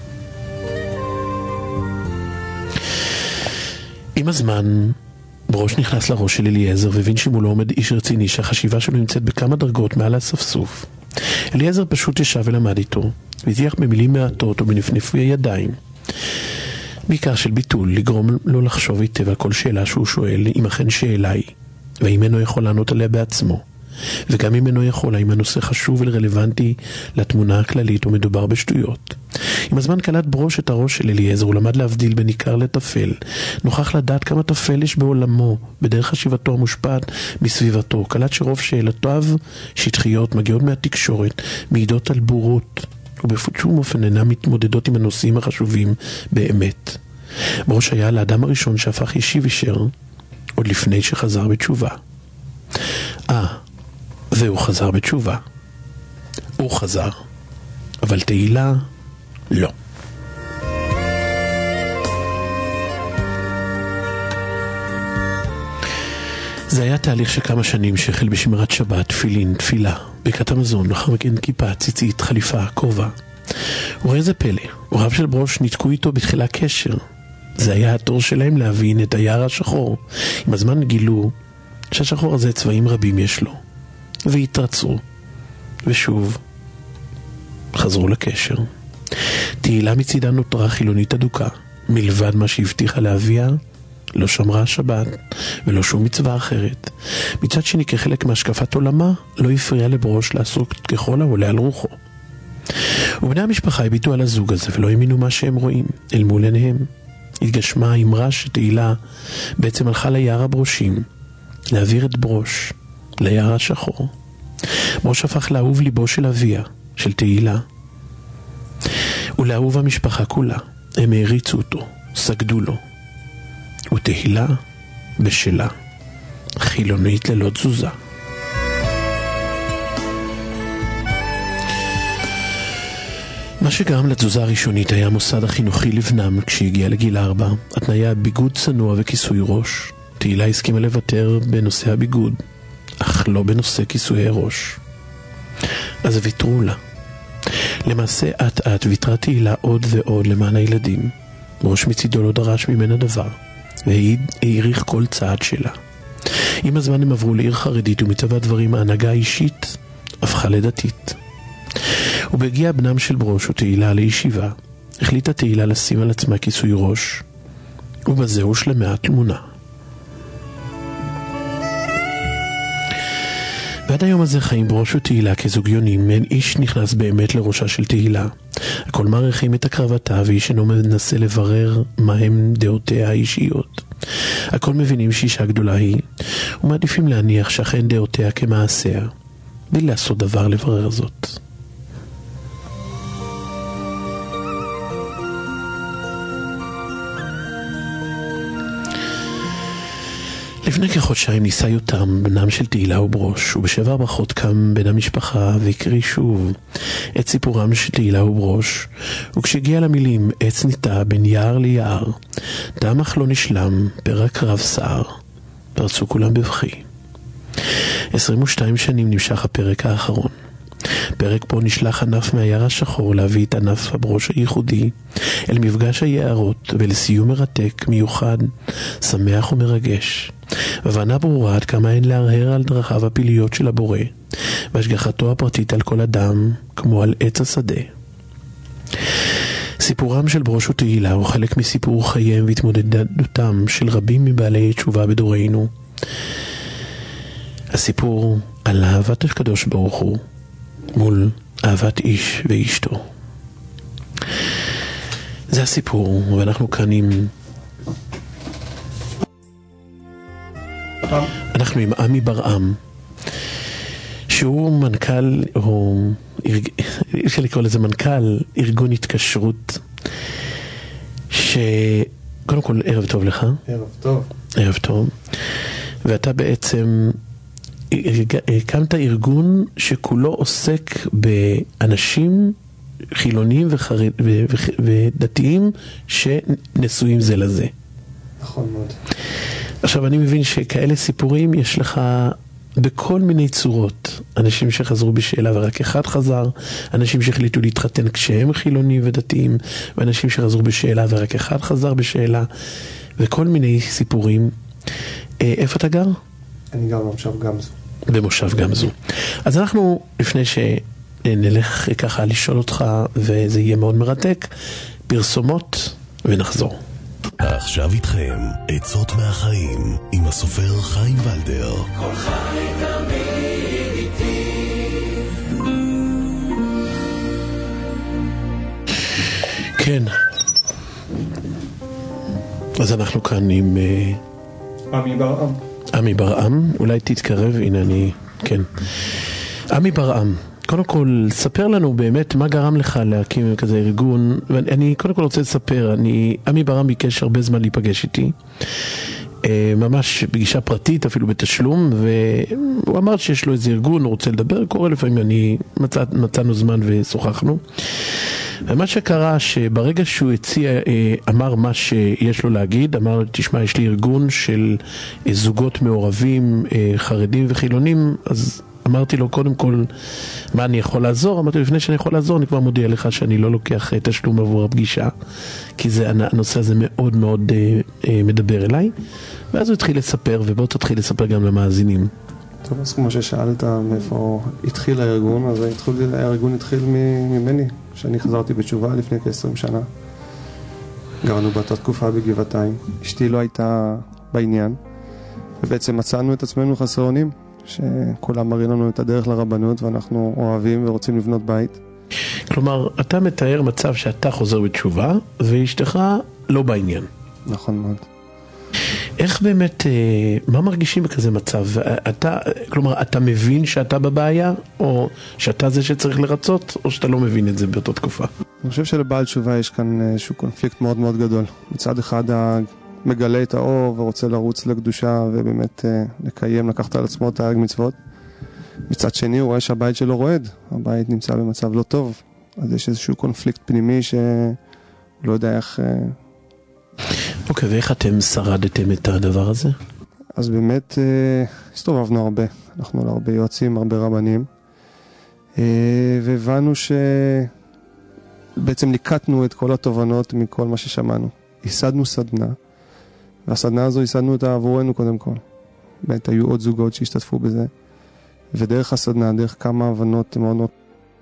הזמן ברוש נכנס לראש של אליעזר והבין שמולו עומד איש רציני שהחשיבה שלו נמצאת בכמה דרגות מעל הספסוף. אליעזר פשוט ישב ולמד איתו, והזיח במילים מעטות ובנפנפי הידיים. בעיקר של ביטול, לגרום לו לחשוב היטב על כל שאלה שהוא שואל, אם אכן שאלה היא, והאם אינו יכול לענות עליה בעצמו. וגם אם אינו יכול, האם הנושא חשוב ורלוונטי לתמונה הכללית או מדובר בשטויות. עם הזמן קלט ברוש את הראש של אליעזר, הוא למד להבדיל בין עיקר לטפל. נוכח לדעת כמה טפל יש בעולמו, בדרך חשיבתו המושפעת מסביבתו. קלט שרוב שאלותיו שטחיות מגיעות מהתקשורת, מעידות על בורות, ובשום אופן אינם מתמודדות עם הנושאים החשובים באמת. ברוש היה לאדם הראשון שהפך ישיב ישר, עוד לפני שחזר בתשובה. והוא חזר בתשובה. הוא חזר, אבל תהילה לא. זה היה תהליך של כמה שנים שהחל בשמירת שבת, תפילין, תפילה, ברכת המזון, לאחר מכן כיפה, ציצית, חליפה, כובע. וראה איזה פלא, הוריו של ברוש ניתקו איתו בתחילה קשר. זה היה התור שלהם להבין את היער השחור. עם הזמן גילו שהשחור הזה צבעים רבים יש לו. והתרצו, ושוב חזרו לקשר. תהילה מצידה נותרה חילונית אדוקה, מלבד מה שהבטיחה לאביה, לא שמרה השבת ולא שום מצווה אחרת. מצד שני, כחלק מהשקפת עולמה, לא הפריע לברוש לעסוק ככל העולה על רוחו. ובני המשפחה הביטו על הזוג הזה ולא האמינו מה שהם רואים אל מול עיניהם. התגשמה האמרה שתהילה בעצם הלכה ליער הברושים, להעביר את ברוש ליער השחור. ברוש הפך לאהוב ליבו של אביה, של תהילה, ולאהוב המשפחה כולה. הם העריצו אותו, סגדו לו. ותהילה בשלה, חילונית ללא תזוזה. מה שגרם לתזוזה הראשונית היה המוסד החינוכי לבנם כשהגיע לגיל 4. התניה ביגוד צנוע וכיסוי ראש. תהילה הסכימה לוותר בנושא הביגוד, אך לא בנושא כיסויי ראש. אז ויתרו לה. למעשה עט ויתרה תהילה עוד ועוד למען הילדים. ברוש מצידו לא דרש ממנה דבר, והעריך כל צעד שלה. עם הזמן הם עברו לעיר חרדית, ומטבע הדברים ההנהגה האישית הפכה לדתית. ובהגיע בנם של ברוש ותהילה לישיבה, החליטה תהילה לשים על עצמה כיסוי ראש, ובזה הושלמה התמונה. ועד היום הזה חיים ברוש ותהילה כזוגיונים, אין איש נכנס באמת לראשה של תהילה. הכל מעריכים את הקרבתה, ואיש אינו מנסה לברר מהם דעותיה האישיות. הכל מבינים שאישה גדולה היא, ומעדיפים להניח שאכן דעותיה כמעשיה, בלי לעשות דבר לברר זאת. לפני כחודשיים ניסה יותם, בנם של תהילה וברוש, ובשבע ברכות קם בן המשפחה והקריא שוב את סיפורם של תהילה וברוש, וכשהגיע למילים עץ ניטע בין יער ליער, דמך לא נשלם, פרק רב סער, פרצו כולם בבכי. 22 שנים נמשך הפרק האחרון. פרק פה נשלח ענף מהיער השחור להביא את ענף הברוש הייחודי אל מפגש היערות ולסיום מרתק, מיוחד, שמח ומרגש. הבנה ברורה עד כמה אין להרהר על דרכיו הפעיליות של הבורא והשגחתו הפרטית על כל אדם כמו על עץ השדה. סיפורם של ברוש ותהילה הוא חלק מסיפור חייהם והתמודדותם של רבים מבעלי תשובה בדורנו. הסיפור על אהבת הקדוש ברוך הוא מול אהבת איש ואשתו. זה הסיפור, ואנחנו כאן אנחנו עם עמי ברעם, שהוא מנכ"ל, או אפשר לקרוא לזה מנכ"ל ארגון התקשרות, שקודם כל ערב טוב לך. ערב טוב. ערב טוב. ואתה בעצם הקמת ארגון שכולו עוסק באנשים חילונים ודתיים שנשואים זה לזה. נכון מאוד. עכשיו אני מבין שכאלה סיפורים יש לך בכל מיני צורות. אנשים שחזרו בשאלה ורק אחד חזר, אנשים שהחליטו להתחתן כשהם חילונים ודתיים, ואנשים שחזרו בשאלה ורק אחד חזר בשאלה, וכל מיני סיפורים. איפה אתה גר? אני גר במושב גמזו. במושב גמזו. אז אנחנו, לפני שנלך ככה לשאול אותך, וזה יהיה מאוד מרתק, פרסומות ונחזור. עכשיו איתכם, עצות מהחיים, עם הסופר חיים ולדר. כל חי תמיד איתי. כן. אז אנחנו כאן עם עמי ברעם. עמי ברעם, אולי תתקרב, הנה אני, כן. עמי ברעם, קודם כל, ספר לנו באמת מה גרם לך להקים כזה ארגון, ואני קודם כל רוצה לספר, עמי ברעם ביקש הרבה זמן להיפגש איתי, ממש פגישה פרטית, אפילו בתשלום, והוא אמר שיש לו איזה ארגון, הוא רוצה לדבר, קורא לפעמים, מצאנו זמן ושוחחנו. ומה שקרה שברגע שהוא אמר מה שיש לו להגיד, אמר, תשמע, יש לי ארגון של זוגות מעורבים, חרדים וחילונים, אז אמרתי לו, קודם כל, מה אני יכול לעזור? אמרתי לו, לפני שאני יכול לעזור, אני כבר מודיע לך שאני לא לוקח תשלום עבור הפגישה, כי הנושא הזה מאוד מאוד מדבר אליי. ואז הוא התחיל לספר, ובוא תתחיל לספר גם למאזינים. טוב, אז כמו ששאלת מאיפה התחיל הארגון, אז הארגון התחיל ממני, שאני חזרתי בתשובה לפני כ-20 שנה. גרנו באותה תקופה בגבעתיים. אשתי לא הייתה בעניין, ובעצם מצאנו את עצמנו חסרי אונים, שכולם מראים לנו את הדרך לרבנות, ואנחנו אוהבים ורוצים לבנות בית. כלומר, אתה מתאר מצב שאתה חוזר בתשובה, ואשתך לא בעניין. נכון מאוד. איך באמת, מה מרגישים בכזה מצב? כלומר, אתה מבין שאתה בבעיה, או שאתה זה שצריך לרצות, או שאתה לא מבין את זה באותה תקופה? אני חושב שלבעל תשובה יש כאן איזשהו קונפליקט מאוד מאוד גדול. מצד אחד מגלה את האור ורוצה לרוץ לקדושה ובאמת לקחת על עצמו את ההרג מצוות. מצד שני הוא רואה שהבית שלו רועד, הבית נמצא במצב לא טוב, אז יש איזשהו קונפליקט פנימי שהוא לא יודע איך... אוקיי, ואיך אתם שרדתם את הדבר הזה? אז באמת הסתובבנו הרבה, אנחנו להרבה יועצים, הרבה רבנים, והבנו שבעצם ניקטנו את כל התובנות מכל מה ששמענו. ייסדנו סדנה, והסדנה הזו ייסדנו אותה עבורנו קודם כל. באמת היו עוד זוגות שהשתתפו בזה, ודרך הסדנה, דרך כמה הבנות מאוד מאוד...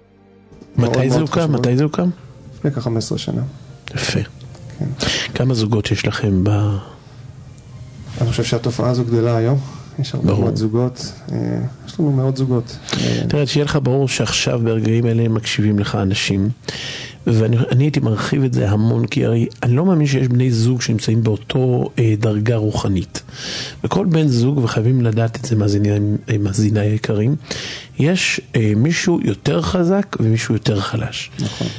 מתי זה הוקם? מתי זה הוקם? לפני כ-15 שנה. יפה. כן. כמה זוגות יש לכם אני חושב שהתופעה הזו גדלה היום. יש הרבה מאוד זוגות. יש לנו מאות זוגות. תראה, שיהיה לך ברור שעכשיו ברגעים האלה מקשיבים לך אנשים, ואני הייתי מרחיב את זה המון, כי הרי אני לא מאמין שיש בני זוג שנמצאים באותו דרגה רוחנית. וכל בן זוג, וחייבים לדעת את זה מאזיני היקרים, יש מישהו יותר חזק ומישהו יותר חלש. נכון.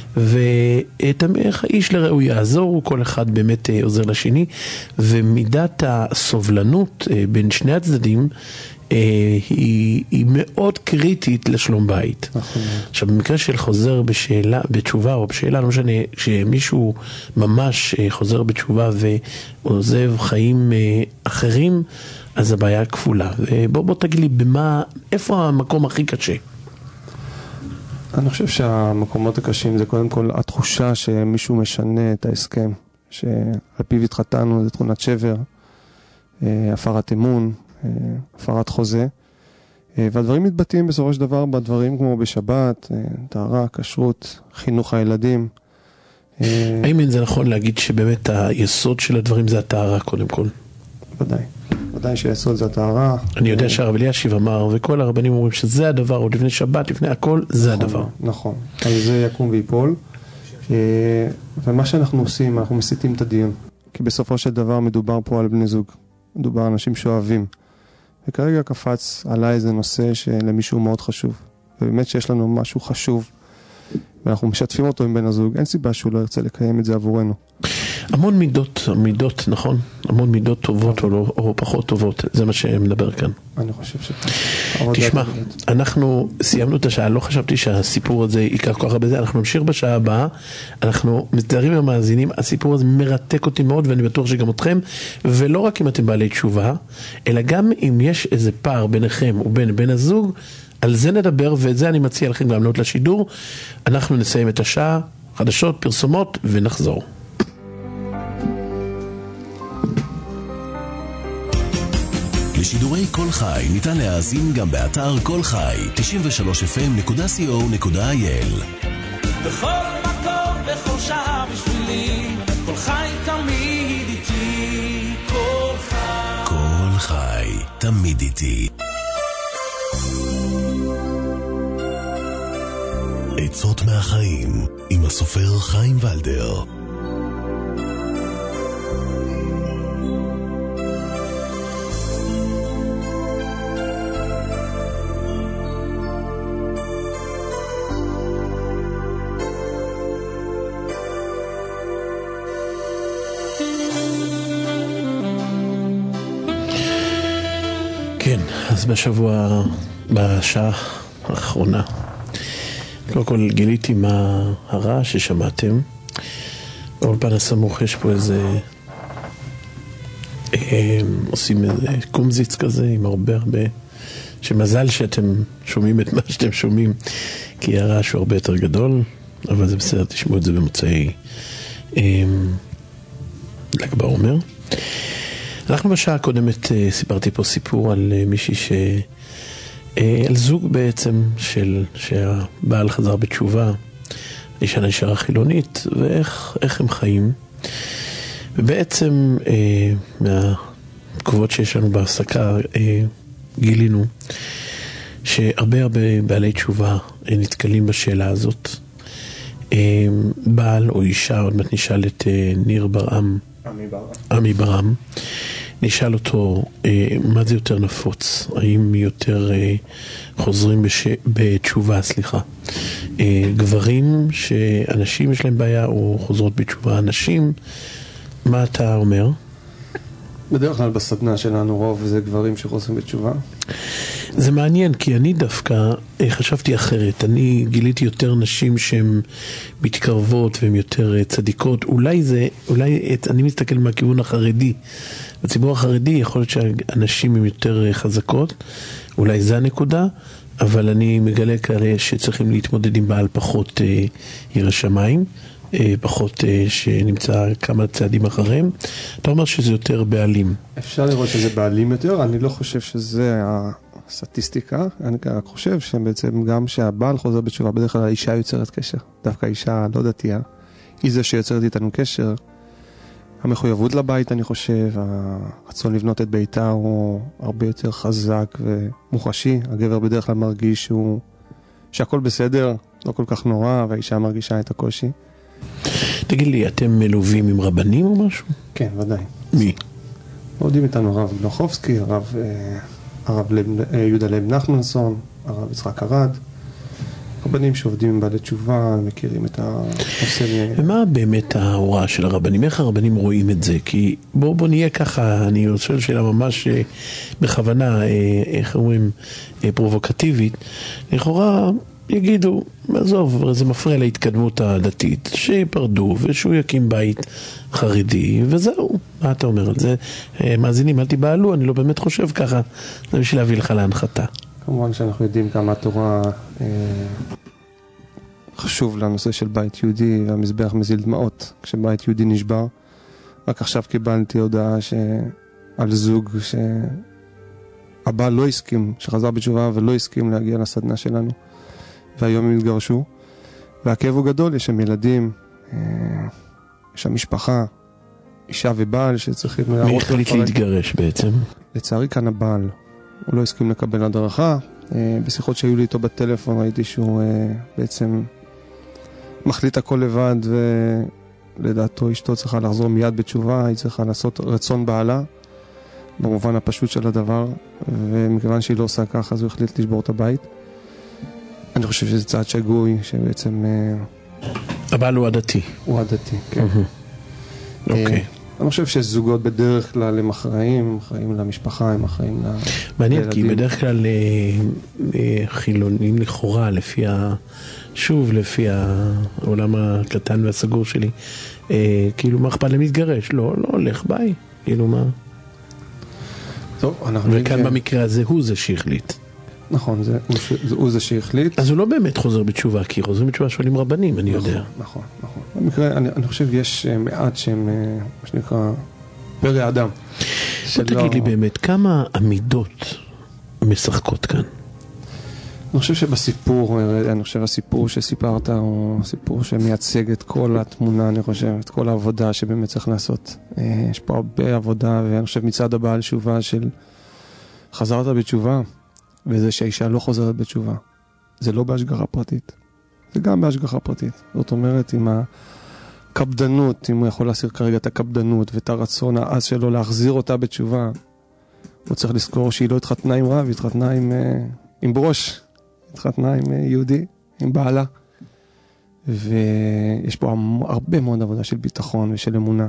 ותמיך איש לרעהו יעזור, כל אחד באמת עוזר לשני, ומידת הסובלנות בין שני הצדדים, היא מאוד קריטית לשלום בית. נכון. עכשיו, במקרה של חוזר בתשובה או בשאלה, לא משנה, כשמישהו ממש חוזר בתשובה ועוזב חיים אחרים, אז הבעיה כפולה. ובוא תגיד לי, איפה המקום הכי קשה? אני חושב שהמקומות הקשים זה קודם כל התחושה שמישהו משנה את ההסכם, שעל פיו התחתנו, זה תכונת שבר, הפרת אמון, הפרת חוזה, והדברים מתבטאים בסופו של דבר בדברים כמו בשבת, טהרה, כשרות, חינוך הילדים. האם זה נכון להגיד שבאמת היסוד של הדברים זה הטהרה קודם כל? ודאי. ודאי שהיסוד זה הטהרה. אני יודע שהרב אלישיב אמר, וכל הרבנים אומרים שזה הדבר, עוד לפני שבת, לפני הכל, זה הדבר. נכון. אז זה יקום ויפול. ומה שאנחנו עושים, אנחנו מסיטים את הדיון. כי בסופו של דבר מדובר פה על בני זוג. מדובר על אנשים שאוהבים. וכרגע קפץ עליי איזה נושא שלמישהו מאוד חשוב. ובאמת שיש לנו משהו חשוב, ואנחנו משתפים אותו עם בן הזוג, אין סיבה שהוא לא ירצה לקיים את זה עבורנו. המון מידות, נכון? המון מידות טובות או פחות טובות, זה מה שמדבר כאן. אני חושב שכן. תשמע, אנחנו סיימנו את השעה, לא חשבתי שהסיפור הזה ייקח כל כך הרבה זה, אנחנו נמשיך בשעה הבאה, אנחנו מתארים למאזינים, הסיפור הזה מרתק אותי מאוד, ואני בטוח שגם אתכם, ולא רק אם אתם בעלי תשובה, אלא גם אם יש איזה פער ביניכם ובין בן הזוג, על זה נדבר, ואת זה אני מציע לכם לעלות לשידור. אנחנו נסיים את השעה, חדשות, פרסומות, ונחזור. לשידורי כל חי ניתן להאזין גם באתר כל חי 93fm.co.il. בכל מקום, בכל שעה בשבילי, כל חי תמיד איתי, כל חי. כל חי תמיד איתי. עצות מהחיים עם הסופר חיים ולדר. כן, אז בשעה האחרונה, קודם כל גיליתי מה הרעש ששמעתם. באולפן הסמוך יש פה איזה, עושים איזה קומזיץ כזה עם הרבה, שמזל שאתם שומעים את מה שאתם שומעים, כי הרעש הוא הרבה יותר גדול, אבל זה בסדר, תשמעו את זה במוצאי ל"ג בעומר. אנחנו בשעה הקודמת סיפרתי פה סיפור על מישהי על זוג בעצם שהבעל חזר בתשובה, אישה נשארה חילונית, ואיך הם חיים. ובעצם מהתגובות שיש לנו בהפסקה גילינו שהרבה בעלי תשובה נתקלים בשאלה הזאת. בעל או אישה, עוד מעט נשאל את ניר ברעם, עמי ברעם, נשאל אותו מה זה יותר נפוץ, האם יותר חוזרים בתשובה, גברים שאנשים יש להם בעיה, או חוזרות בתשובה אנשים. מה אתה אומר? בדרך כלל בסדנה שלנו רוב זה גברים שחוזרים בתשובה. זה מעניין, כי אני דווקא חשבתי אחרת. אני גיליתי יותר נשים שהן מתקרבות והן יותר צדיקות. אולי אני מסתכל מהכיוון החרדי. בציבור החרדי יכול להיות שהנשים הן יותר חזקות, אולי זה הנקודה, אבל אני מגלה כאלה שצריכים להתמודד עם בעל פחות ירא שמיים, פחות שנמצא כמה צעדים אחריהם. אתה אומר שזה יותר בעלים. אפשר לראות שזה בעלים יותר, אני לא חושב שזה הסטטיסטיקה, אני רק חושב שבעצם גם שהבעל חוזר בתשובה, בדרך כלל האישה יוצרת קשר, דווקא האישה לא דתייה, היא זה שיוצרת איתנו קשר. המחויבות לבית, אני חושב, הרצון לבנות את ביתה הוא הרבה יותר חזק ומוחשי. הגבר בדרך כלל מרגיש שהכל בסדר, לא כל כך נורא, והאישה מרגישה את הקושי. תגיד לי, אתם מלווים עם רבנים או משהו? כן, ודאי. מי? עובדים איתנו הרב בלחובסקי, הרב יהודה לב נחמנסון, הרב יצחק ארד. רבנים שעובדים עם בעלי תשובה, מכירים את הנושא. ומה באמת ההוראה של הרבנים? איך הרבנים רואים את זה? כי בוא נהיה ככה, אני שואל שאלה ממש בכוונה, איך אומרים, פרובוקטיבית. לכאורה יגידו, עזוב, זה מפריע להתקדמות הדתית, שיפרדו ושהוא יקים בית חרדי, וזהו. מה אתה אומר על זה? מאזינים, אל תיבעלו, אני לא באמת חושב ככה. זה בשביל להביא לך להנחתה. כמובן שאנחנו יודעים כמה התורה חשוב לנושא של בית יהודי, והמזבח מזיל דמעות כשבית יהודי נשבר. רק עכשיו קיבלתי הודעה על זוג שהבעל לא הסכים, שחזר בתשובה ולא הסכים להגיע לסדנה שלנו, והיום הם התגרשו, והכאב הוא גדול. יש שם ילדים, יש שם משפחה, אישה ובעל שצריכים מי החליט להתגרש בעצם? לצערי כאן הבעל. הוא לא הסכים לקבל הדרכה. בשיחות שהיו לי איתו בטלפון ראיתי שהוא בעצם מחליט הכל לבד, ולדעתו אשתו צריכה לחזור מיד בתשובה, היא צריכה לעשות רצון בעלה במובן הפשוט של הדבר, ומכיוון שהיא לא עושה ככה אז הוא החליט לשבור את הבית. אני חושב שזה צעד שגוי, שבעצם הבעל הוא הדתי. הוא הדתי, כן. אוקיי. אני חושב שזוגות בדרך כלל הם אחראים למשפחה, הם אחראים לילדים. מעניין, כי בדרך כלל חילונים לכאורה, לפי העולם הקטן והסגור שלי, כאילו מה אכפת להם להתגרש? לא הולך, ביי. כאילו מה? וכאן במקרה הזה הוא זה שהחליט. נכון, הוא זה שהחליט. אז הוא לא באמת חוזר בתשובה, כי חוזרים בתשובה שואלים רבנים, אני יודע. נכון. במקרה, אני חושב יש מעט שהם, מה שנקרא, פרא אדם. תגיד לי באמת, כמה עמידות משחקות כאן? אני חושב שבסיפור, הסיפור שסיפרת הוא סיפור שמייצג את כל התמונה, אני חושב, את כל העבודה שבאמת צריך לעשות. יש פה הרבה עבודה, ואני חושב מצד הבעל תשובה של חזרת בתשובה, וזה שהאישה לא חוזרת בתשובה. זה לא בהשגחה פרטית, זה גם בהשגחה פרטית. זאת אומרת, עם הקפדנות, אם הוא יכול להסיר כרגע את הקפדנות ואת הרצון העז שלו להחזיר אותה בתשובה, הוא צריך לזכור שהיא לא התחתנה עם רב, היא התחתנה עם ברוש. התחתנה עם יהודי, עם בעלה. ויש פה הרבה מאוד עבודה של ביטחון ושל אמונה.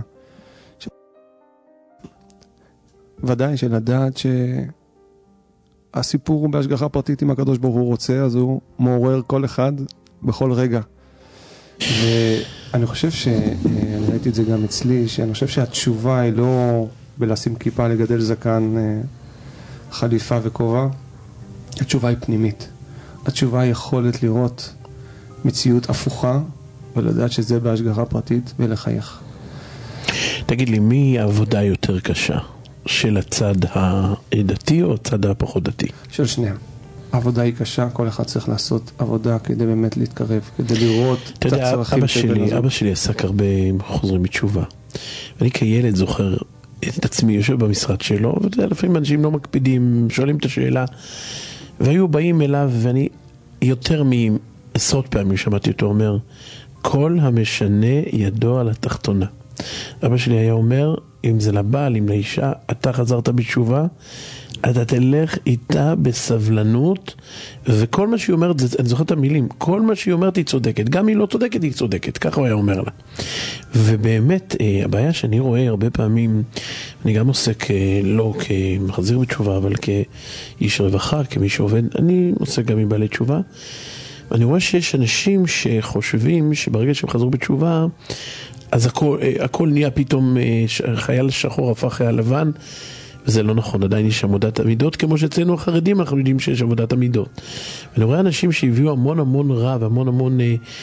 ודאי של לדעת שהסיפור הוא בהשגחה פרטית, אם הקדוש ברוך הוא רוצה, אז הוא מעורר כל אחד בכל רגע. ואני חושב אני ראיתי את זה גם אצלי, שאני חושב שהתשובה היא לא בלשים כיפה, לגדל זקן, חליפה וכובע. התשובה היא פנימית. התשובה היא יכולת לראות מציאות הפוכה, ולדעת שזה בהשגחה פרטית ולחייך. תגיד לי, מי העבודה יותר קשה? של הצד הדתי או הצד הפחות דתי? של שניהם. העבודה היא קשה, כל אחד צריך לעשות עבודה כדי באמת להתקרב, כדי לראות את הצרכים של בן הזוג. אבא שלי עסק הרבה עם חוזרים בתשובה. אני כילד זוכר את עצמי יושב במשרד שלו, ולפעמים אנשים לא מקפידים, שואלים את השאלה, והיו באים אליו, ואני יותר מעשרות פעמים שמעתי אותו אומר, כל המשנה ידו על התחתונה. אבא שלי היה אומר, אם זה לבעל, אם לאישה, אתה חזרת בתשובה, אתה תלך איתה בסבלנות, וכל מה שהיא אומרת, אני זוכר את המילים, כל מה שהיא אומרת היא צודקת, גם היא לא צודקת, היא צודקת, ככה הוא היה אומר לה. ובאמת, הבעיה שאני רואה הרבה פעמים, אני גם עוסק לא כמחזיר בתשובה, אבל כאיש רווחה, כמי שעובד, אני עוסק גם עם בעלי תשובה, ואני רואה שיש אנשים שחושבים שברגע שהם חזרו בתשובה, אז הכל נהיה פתאום חייל שחור הפך חייל לבן, וזה לא נכון, עדיין יש עבודת המידות, כמו שאצלנו החרדים אנחנו יודעים שיש עבודת המידות. ואני רואה אנשים שהביאו המון רע והמון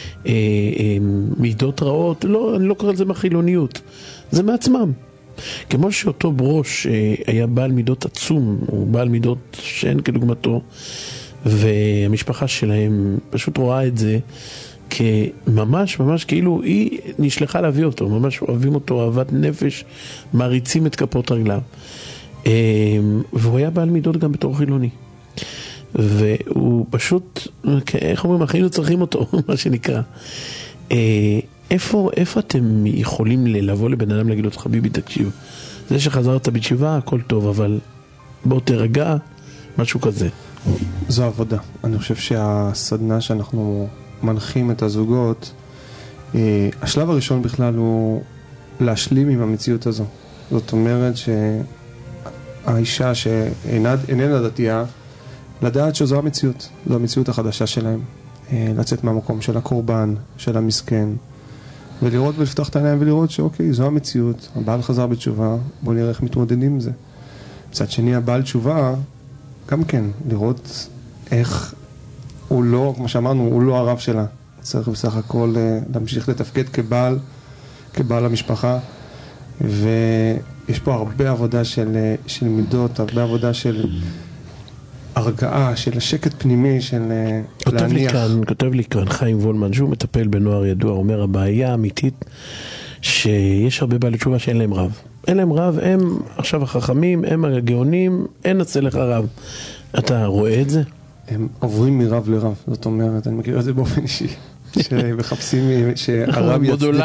מידות רעות, לא, אני לא קורא לזה מהחילוניות, זה מעצמם. כמו שאותו ברוש היה בעל מידות עצום, הוא בעל מידות שאין כדוגמתו, והמשפחה שלהם פשוט רואה את זה, ממש כאילו היא נשלחה להביא אותו, ממש אוהבים אותו, אהבת נפש, מעריצים את כפות רגליו. והוא היה בעל מידות גם בתור חילוני. והוא פשוט, איך אומרים, החיים צריכים אותו, מה שנקרא. איפה אתם יכולים לבוא לבן אדם להגיד לו, חביבי, תקשיב, זה שחזרת בתשובה, הכל טוב, אבל בוא תרגע, משהו כזה. זו עבודה. אני חושב שהסדנה שאנחנו מנחים את הזוגות, השלב הראשון בכלל הוא להשלים עם המציאות הזו. זאת אומרת שהאישה שאיננה דתייה, לדעת שזו המציאות, זו המציאות החדשה שלהם, לצאת מהמקום של הקורבן, של המסכן, ולראות ולפתוח את העיניים ולראות שאוקיי, זו המציאות, הבעל חזר בתשובה, בוא נראה איך מתמודדים עם זה. מצד שני, הבעל תשובה, גם כן, לראות איך הוא לא, כמו שאמרנו, הוא לא הרב שלה. צריך בסך הכל להמשיך לתפקד כבעל המשפחה. ויש פה הרבה עבודה של מידות, הרבה עבודה של הרגעה, של שקט פנימי, של להניח. כותב לי כאן חיים וולמן, שהוא מטפל בנוער ידוע, אומר, הבעיה האמיתית שיש הרבה בעלי תשובה שאין להם רב. אין להם רב, הם עכשיו החכמים, הם הגאונים, אין אצלך רב. אתה רואה את זה? הם עוברים מרב לרב, זאת אומרת, אני מכיר את זה באופן אישי, שמחפשים שהרב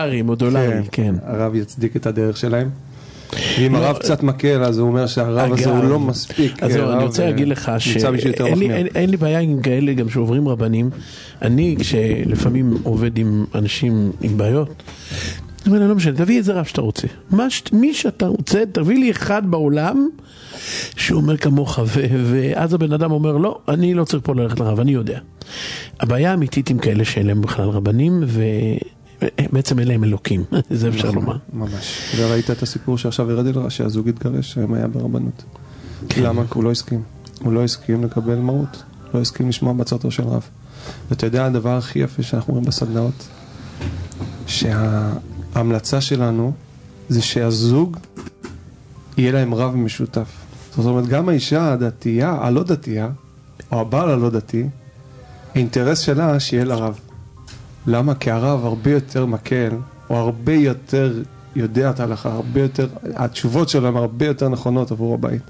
כן. הרב יצדיק את הדרך שלהם. ואם הרב קצת מקל, אז הוא אומר שהרב הזה הוא לא מספיק. אז אני רוצה להגיד לך שאין לי בעיה עם כאלה גם שעוברים רבנים. אני, כשלפעמים עובד עם אנשים עם בעיות, אני אומר, לא משנה, תביא איזה רב שאתה רוצה. מי שאתה רוצה, תביא לי אחד בעולם שאומר כמוך, ואז הבן אדם אומר, לא, אני לא צריך פה ללכת לרב, אני יודע. הבעיה האמיתית עם כאלה שאין להם בכלל רבנים, ובעצם אין להם אלוקים, זה אפשר לומר. ממש. וראית את הסיפור שעכשיו ירד אל שהזוג התגרש, הם היה ברבנות. למה? כי הוא לא הסכים. הוא לא הסכים לקבל מרות. לא הסכים לשמוע בצעתו של רב. ואתה יודע, הדבר הכי יפה שאנחנו רואים בסדנאות, שההמלצה שלנו זה שהזוג יהיה להם רב משותף. זאת אומרת, גם האישה הדתייה, הלא דתייה, או הבעל הלא דתי, האינטרס שלה שיהיה לה רב. למה? כי הרב הרבה יותר מקל, או הרבה יותר יודע את ההלכה, הרבה יותר, התשובות שלהם הרבה יותר נכונות עבור הבית.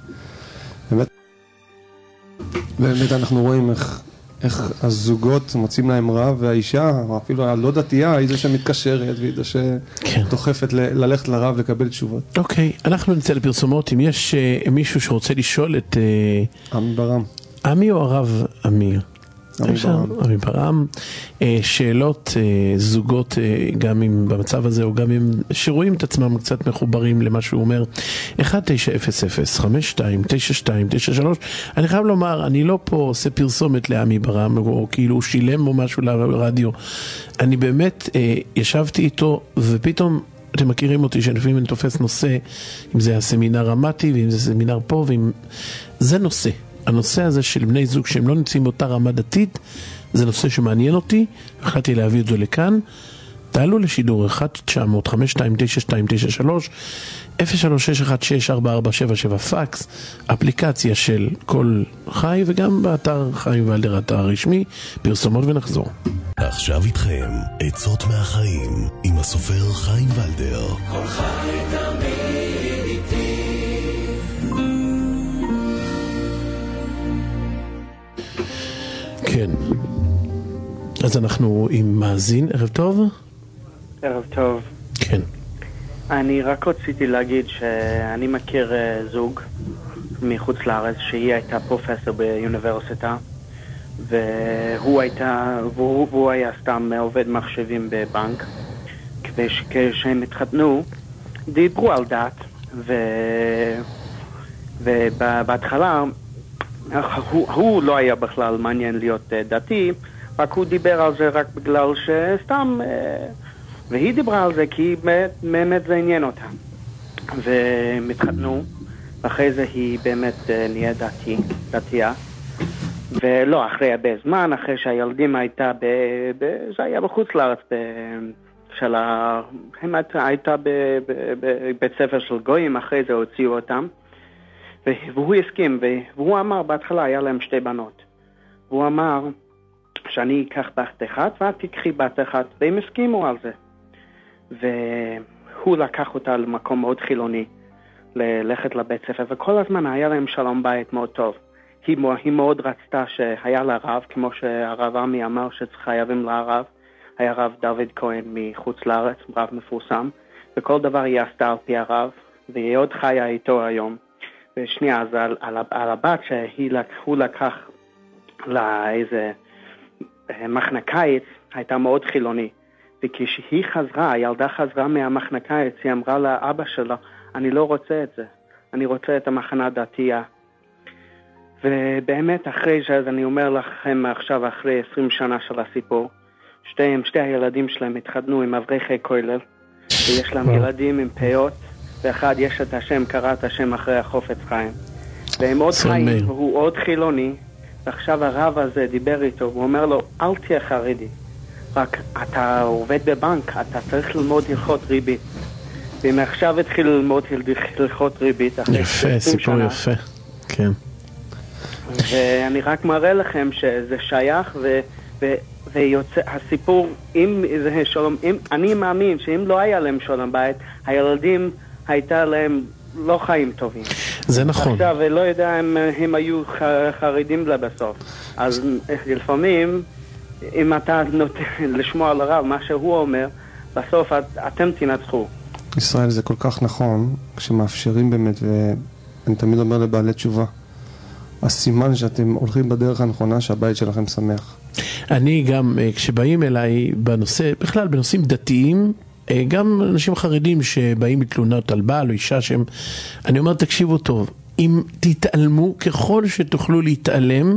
באמת אנחנו רואים איך הזוגות מוצאים להם רב, והאישה, או אפילו הלא דתייה, היא זה שמתקשרת, והיא זה שדוחפת ללכת לרב לקבל תשובות. אוקיי, אנחנו נצא לפרסומות. אם יש מישהו שרוצה לשאול את... עמי ברם. עמי או הרב עמי? עמי ברם. שאלות זוגות, גם אם במצב הזה, או גם אם שרואים את עצמם קצת מחוברים למה שהוא אומר. 1-900-52-92-93. אני חייב לומר, אני לא פה עושה פרסומת לעמי ברם, או כאילו הוא שילם או משהו לרדיו. אני באמת ישבתי איתו, ופתאום אתם מכירים אותי שלפעמים אני תופס נושא, אם זה הסמינר רמתי, ואם זה סמינר פה, ואם... זה נושא. הנושא הזה של בני זוג שהם לא נמצאים באותה רמה דתית, זה נושא שמעניין אותי, החלטתי להביא את זה לכאן. תעלו לשידור 1-900-529293, 03-616-4477 פקס, אפליקציה של כל חי, וגם באתר חיים ולדר, האתר הרשמי, פרסומות ונחזור. עכשיו איתכם, עצות מהחיים, עם הסופר חיים ולדר. כל חי תמיד איתי. כן. אז אנחנו עם מאזין, ערב טוב? ערב טוב. כן. אני רק רציתי להגיד שאני מכיר זוג מחוץ לארץ שהיא הייתה פרופסור באוניברסיטה, והוא היה סתם עובד מחשבים בבנק. כשהם התחתנו דיברו על דת, ובהתחלה הוא לא היה בכלל מעניין להיות דתי, רק הוא דיבר על זה רק בגלל שסתם, והיא דיברה על זה כי באמת זה עניין אותה. והם התחתנו, ואחרי זה היא באמת נהיה דתייה. ולא, אחרי הרבה זמן, אחרי שהילדים הייתה זה היה בחוץ לארץ, הייתה בבית ספר של גויים, אחרי זה הוציאו אותם. והוא הסכים, והוא אמר, בהתחלה היה להם 2 בנות. והוא אמר שאני אקח בת אחת ואת תקחי בת אחת, והם הסכימו על זה. והוא לקח אותה למקום מאוד חילוני, ללכת לבית ספר, וכל הזמן היה להם שלום בית מאוד טוב. היא מאוד רצתה שהיה לה רב, כמו שהרב עמי אמר שחייבים לה רב. היה רב דוד כהן מחוץ לארץ, רב מפורסם, וכל דבר היא עשתה על פי הרב, והיא עוד חיה איתו היום. ושנייה, אז על הבת שהוא לקח לאיזה מחנה קיץ, הייתה מאוד חילוני. וכשהיא חזרה, הילדה חזרה מהמחנה קיץ, היא אמרה לאבא שלה, אני לא רוצה את זה, אני רוצה את המחנה הדתייה. ובאמת אחרי זה, אז אני אומר לכם עכשיו, אחרי 20 שנה של הסיפור, שתי הילדים שלהם התחתנו עם אברכי כולל, ויש להם ילדים עם פיות, ואחד יש את השם, קרא את השם אחרי החופץ חיים. והם עוד חיים, והוא עוד חילוני, ועכשיו הרב הזה דיבר איתו, הוא אומר לו, אל תהיה חרדי, רק אתה עובד בבנק, אתה צריך ללמוד הלכות ריבית. והם עכשיו התחיל ללמוד הלכות ריבית, אחרי 20 שנה. יפה, סיפור יפה, כן. ואני רק מראה לכם שזה שייך, ויוצא, הסיפור, אם זה שלום, אני מאמין שאם לא היה להם שלום בית, הילדים הייתה להם לא חיים טובים. זה נכון. עכשיו, ולא יודע אם הם היו חרדים לבסוף. אז לפעמים, אם אתה נותן לשמוע על הרב, מה שהוא אומר, בסוף אתם תנצחו. ישראל, זה כל כך נכון, כשמאפשרים באמת, ואני תמיד אומר לבעלי תשובה, הסימן שאתם הולכים בדרך הנכונה, שהבית שלכם שמח. אני גם, כשבאים אליי בנושא, בכלל בנושאים דתיים, גם אנשים חרדים שבאים לתלונות על בעל או אישה שהם, אני אומר, תקשיבו טוב, אם תתעלמו ככל שתוכלו להתעלם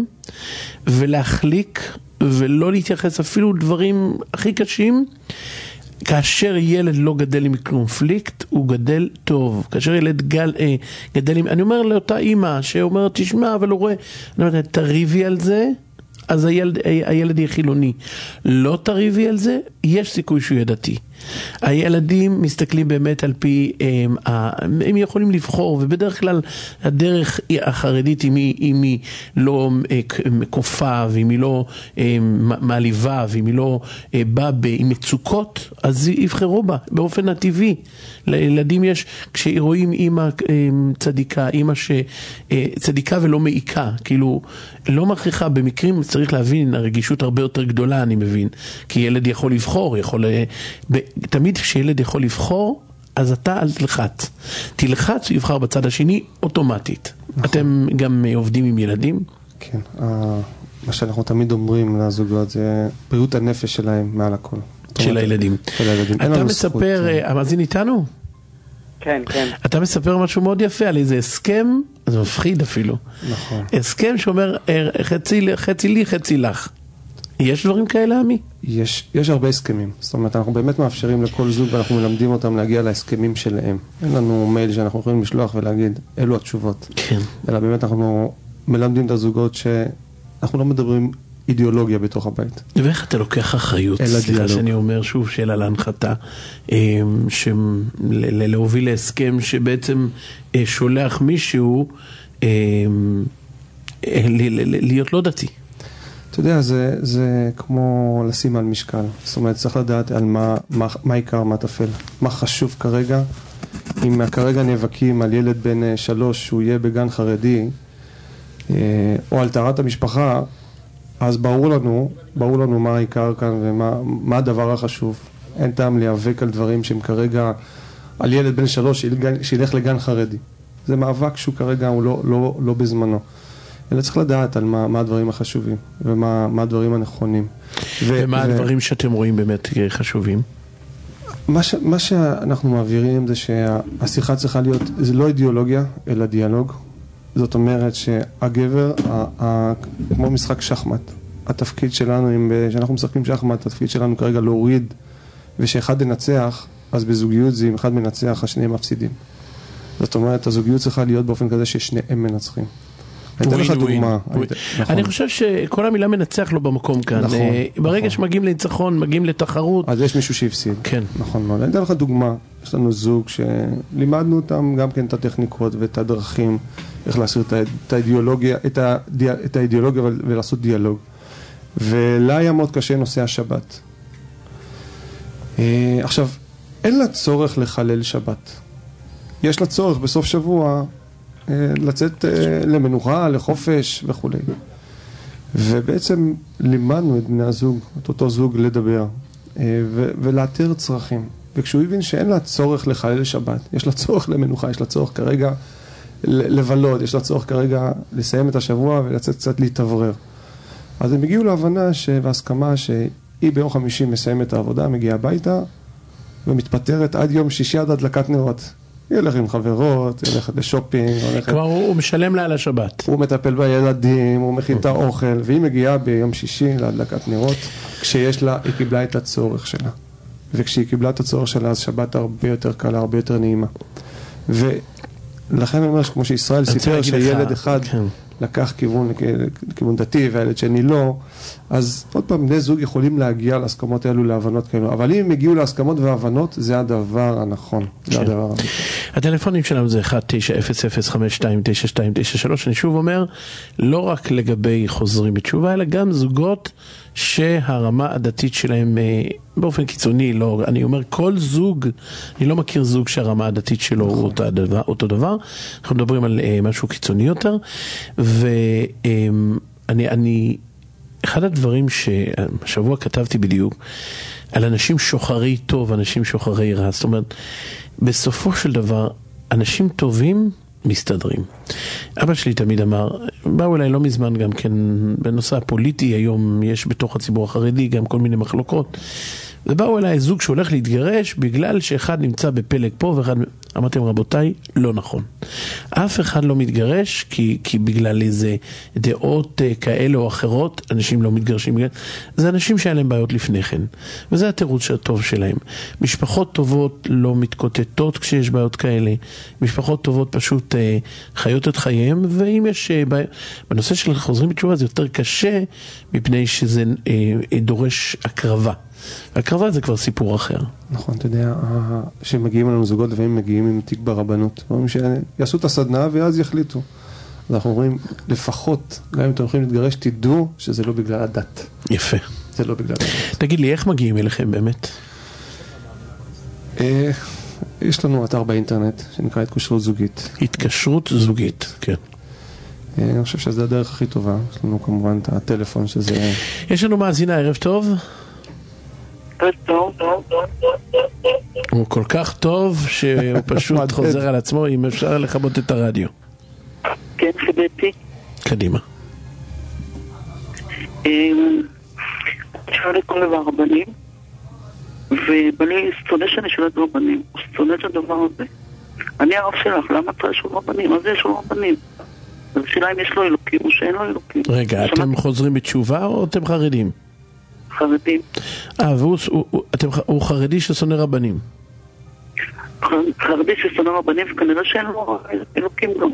ולהחליק ולא להתייחס אפילו דברים הכי קשים, כאשר ילד לא גדל עם קונפליקט, הוא גדל טוב. כאשר ילד גדל עם... אני אומר לאותה אימא שאומרת, תשמע, אבל הוא רואה, אני אומר, תריבי על זה, אז הילד יהיה חילוני. לא תריבי על זה, יש סיכוי שהוא יהיה דתי. הילדים מסתכלים באמת על פי, הם יכולים לבחור, ובדרך כלל הדרך החרדית, אם היא לא מקופה, ואם היא לא מעליבה, ואם היא לא באה עם מצוקות, אז יבחרו בה, באופן הטבעי. לילדים יש, כשרואים אמא צדיקה, אמא צדיקה ולא מעיקה, כאילו, לא מכריחה, במקרים צריך להבין, הרגישות הרבה יותר גדולה, אני מבין, כי ילד יכול לבחור, תמיד כשילד יכול לבחור, אז אתה אל תלחץ. תלחץ, הוא יבחר בצד השני, אוטומטית. אתם גם עובדים עם ילדים? כן, מה שאנחנו תמיד אומרים לזוגות, זה בריאות הנפש שלהם מעל הכל. של הילדים. אתה מספר, המאזין איתנו? כן, כן. אתה מספר משהו מאוד יפה על איזה הסכם, זה מפחיד אפילו. נכון. הסכם שאומר, חצי לי, חצי לך. יש דברים כאלה, עמי? יש הרבה הסכמים. זאת אומרת, אנחנו באמת מאפשרים לכל זוג, ואנחנו מלמדים אותם להגיע להסכמים שלהם. אין לנו מייל שאנחנו יכולים לשלוח ולהגיד, אלו התשובות. כן. אלא באמת אנחנו מלמדים את הזוגות שאנחנו לא מדברים אידיאולוגיה בתוך הבית. ואיך אתה לוקח אחריות? סליחה שאני אומר שוב, שאלה להנחתה, להוביל להסכם שבעצם שולח מישהו להיות לא דתי. אתה יודע, זה כמו לשים על משקל. זאת אומרת, צריך לדעת על מה עיקר, מה תפל. מה חשוב כרגע. אם כרגע נאבקים על ילד בן 3 שהוא יהיה בגן חרדי, או על טהרת המשפחה, אז ברור לנו מה העיקר כאן ומה הדבר החשוב. אין טעם להיאבק על דברים שהם כרגע, על ילד בן 3 שילך לגן חרדי. זה מאבק שהוא כרגע הוא לא בזמנו. אלא צריך לדעת על מה הדברים החשובים, ומה הדברים הנכונים. ומה הדברים שאתם רואים באמת חשובים? מה שאנחנו מעבירים זה שהשיחה צריכה להיות, זה לא אידיאולוגיה, אלא דיאלוג. זאת אומרת שהגבר, כמו משחק שחמט, התפקיד שלנו, כשאנחנו משחקים שחמט, התפקיד שלנו כרגע להוריד, ושאחד ינצח, אז בזוגיות זה אם אחד מנצח, השניהם מפסידים. זאת אומרת, הזוגיות צריכה להיות באופן כזה ששניהם מנצחים. אני אתן לך דוגמה. אני חושב שכל המילה מנצח לא במקום כאן. ברגע שמגיעים לניצחון, מגיעים לתחרות. אז יש מישהו שהפסיד. כן. נכון מאוד. אני אתן לך דוגמה. יש לנו זוג שלימדנו אותם גם כן את הטכניקות ואת הדרכים, איך לעשות את האידיאולוגיה ולעשות דיאלוג. ולה היה מאוד קשה נושא השבת. עכשיו, אין לה צורך לחלל שבת. יש לה צורך בסוף שבוע לצאת למנוחה, לחופש וכו'. ובעצם לימדנו את בני הזוג, את אותו זוג לדבר, ולאתר צרכים. וכשהוא הבין שאין לה צורך לחלל שבת, יש לה צורך למנוחה, יש לה צורך כרגע לבלות, יש לה צורך כרגע לסיים את השבוע ולצאת קצת להתאוורר. אז הם הגיעו להבנה והסכמה שהיא ביום חמישי מסיימת את העבודה, מגיעה הביתה ומתפטרת עד יום שישי עד הדלקת נרות. היא הולכת עם חברות, היא הולכת לשופינג, כלומר הוא משלם לה על השבת. הוא מטפל בילדים, הוא מכין את האוכל, והיא מגיעה ביום שישי להדלקת נרות, כשיש לה, היא קיבלה את הצורך שלה. וכשהיא קיבלה את הצורך שלה, אז שבת הרבה יותר קלה, הרבה יותר נעימה. ולכן אני אומר שכמו שישראל סיפר שילד אחד לקח כיוון דתי והילד שני לא, אז עוד פעם בני זוג יכולים להגיע להסכמות האלו, להבנות כאלו, אבל אם הם הגיעו להסכמות והבנות, זה הדבר הנכון. זה הדבר הנכון. הטלפונים שלנו זה 1-900-5292-9293. אני שוב אומר, לא רק לגבי חוזרים בתשובה, אלא גם זוגות שהרמה הדתית שלהם באופן קיצוני, לא, אני אומר כל זוג, אני לא מכיר זוג שהרמה הדתית שלו הוא אותו דבר, אנחנו מדברים על משהו קיצוני יותר, ואני אחד הדברים שהשבוע כתבתי בדיוק, על אנשים שוחרי טוב, אנשים שוחרי רע, זאת אומרת, בסופו של דבר, אנשים טובים מסתדרים. אבא שלי תמיד אמר, באו אליי לא מזמן גם כן, בנושא הפוליטי היום יש בתוך הציבור החרדי גם כל מיני מחלוקות, ובאו אליי זוג שהולך להתגרש בגלל שאחד נמצא בפלג פה ואחד... אמרתם, רבותיי, לא נכון. אף אחד לא מתגרש כי בגלל איזה דעות כאלה או אחרות, אנשים לא מתגרשים. זה אנשים שהיה להם בעיות לפני כן. וזה התירוץ הטוב שלהם. משפחות טובות לא מתקוטטות כשיש בעיות כאלה. משפחות טובות פשוט חיות את חייהם, ואם יש בנושא של חוזרים בתשובה זה יותר קשה, מפני שזה דורש הקרבה. הקרבה זה כבר סיפור אחר. נכון, אתה יודע, שמגיעים לנו זוגות לפעמים מגיעים עם תיק ברבנות, אומרים שיעשו את הסדנה ואז יחליטו. אז אנחנו אומרים, לפחות, גם אם אתם הולכים להתגרש, תדעו שזה לא בגלל הדת. יפה. זה לא בגלל הדת. תגיד לי, איך מגיעים אליכם באמת? יש לנו אתר באינטרנט שנקרא התקשרות זוגית. התקשרות זוגית, כן. אני חושב שזה הדרך הכי טובה. יש לנו כמובן את הטלפון שזה... יש לנו מאזינה, ערב טוב. הוא כל כך טוב שהוא פשוט חוזר על עצמו. אם אפשר לכבות את הרדיו. כן, חיבתי. קדימה. אפשר לקרוא לב הרבנים, ובני שונא שאני שולט רבנים, הוא שונא את הדבר הזה. אני הרב שלך, למה אתה יש לו רבנים? מה זה יש לו רבנים? אז השאלה אם יש לו אלוקים או שאין לו אלוקים. רגע, אתם חוזרים בתשובה או אתם חרדים? חרדים. והוא חרדי ששונא רבנים? חרדי ששונא רבנים, וכנראה שאין לו אלוקים גם.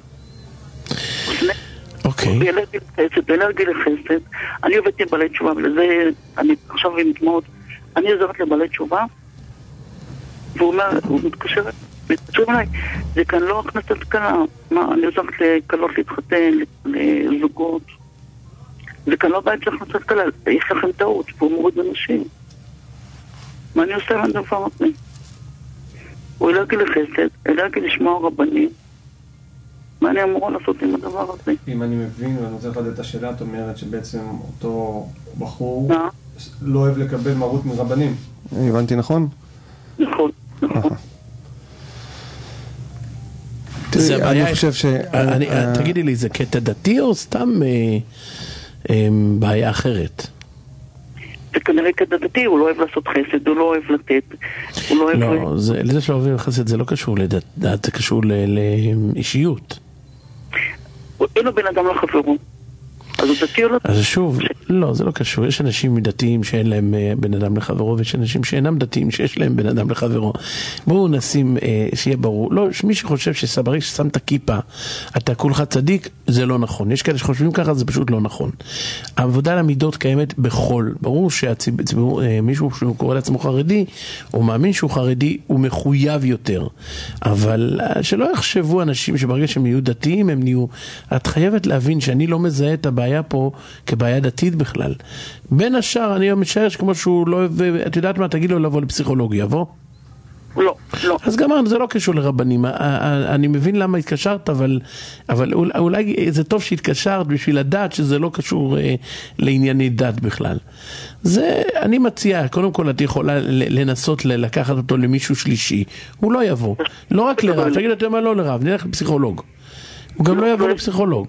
אוקיי. הוא אלרגי לחסד. אני עובדת עם בעלי תשובה, ולזה אני עכשיו עם דמות. אני עוזרת לבעלי תשובה, והוא אומר, הוא מתקשר אליי, זה כאן לא הכנסת קלה. מה, אני עוזרת לקלות להתחתן, לזוגות. זה כאן לא בית של הכנסת קלה, יש לכם טעות, והוא מוריד אנשים. מה אני עושה עם הדבר הזה? הוא אלרגי לחסד, אלרגי לשמוע רבנים. מה אני אמורה לעשות עם הדבר הזה? אם אני מבין, ואני רוצה לחדד את השאלה, את אומרת שבעצם אותו בחור לא אוהב לקבל מרות מרבנים. הבנתי נכון? נכון, נכון. אני חושב ש... תגידי לי, זה קטע דתי או סתם בעיה אחרת? זה כנראה קטע דתי, הוא לא אוהב לעשות חסד, הוא לא אוהב לתת, הוא לא אוהב... לא, לזה שלא אוהב חסד זה לא קשור לדת, זה קשור לאישיות. אין לו בן אדם לחברו. אז הוא דתי או לא? אז שוב, לא, זה לא קשור. יש אנשים דתיים שאין להם בן אדם לחברו, ויש אנשים שאינם דתיים שיש להם בן אדם לחברו. בואו נשים, שיהיה ברור. לא, מי שחושב שסברי ששם את הכיפה, אתה כולך צדיק, זה לא נכון. יש כאלה שחושבים ככה, זה פשוט לא נכון. העבודה למידות קיימת בכל. ברור שהציבור, מישהו שהוא קורא לעצמו חרדי, או מאמין שהוא חרדי, הוא מחויב יותר. אבל שלא יחשבו אנשים שברגע שהם יהיו דתיים, הם נהיו... את חייבת להבין שאני לא מזהה את הבעיה פה כבעיה דתית בכלל. בין השאר, אני משער שכמו שהוא לא אוהב, את יודעת מה, תגיד לו לבוא לפסיכולוגיה, יבוא? לא, לא. אז גם זה לא קשור לרבנים. אני מבין למה התקשרת, אבל אולי זה טוב שהתקשרת בשביל לדעת שזה לא קשור לענייני דת בכלל. זה, אני מציע, קודם כל את יכולה לנסות לקחת אותו למישהו שלישי. הוא לא יבוא. לא רק לרב, תגיד אתה מה לא לרב, נלך לפסיכולוג. הוא גם לא יבוא לפסיכולוג.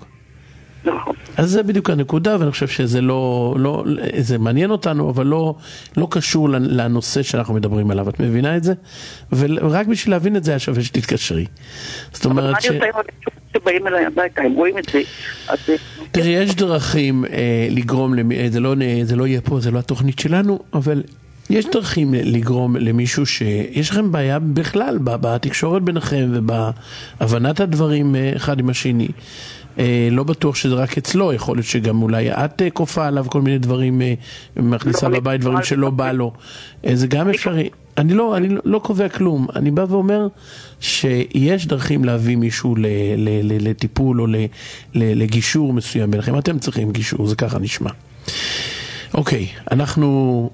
אז זה בדיוק הנקודה, ואני חושב שזה לא, זה מעניין אותנו, אבל לא קשור לנושא שאנחנו מדברים עליו. את מבינה את זה? ורק בשביל להבין את זה, היה שווה שתתקשרי. זאת אומרת ש... אבל מה אני עושה עם אנשים שבאים אליי הביתה, הם רואים את זה? תראי, יש דרכים לגרום, זה לא יהיה פה, זה לא התוכנית שלנו, אבל... יש דרכים לגרום למישהו שיש לכם בעיה בכלל בתקשורת ביניכם ובהבנת הדברים אחד עם השני. לא בטוח שזה רק אצלו, יכול להיות שגם אולי את כופה עליו כל מיני דברים, מכניסה בבית דברים שלא בא לו. זה גם אפשרי. אני לא קובע כלום. אני בא ואומר שיש דרכים להביא מישהו לטיפול או לגישור מסוים ביניכם. אתם צריכים גישור, זה ככה נשמע. אוקיי, אנחנו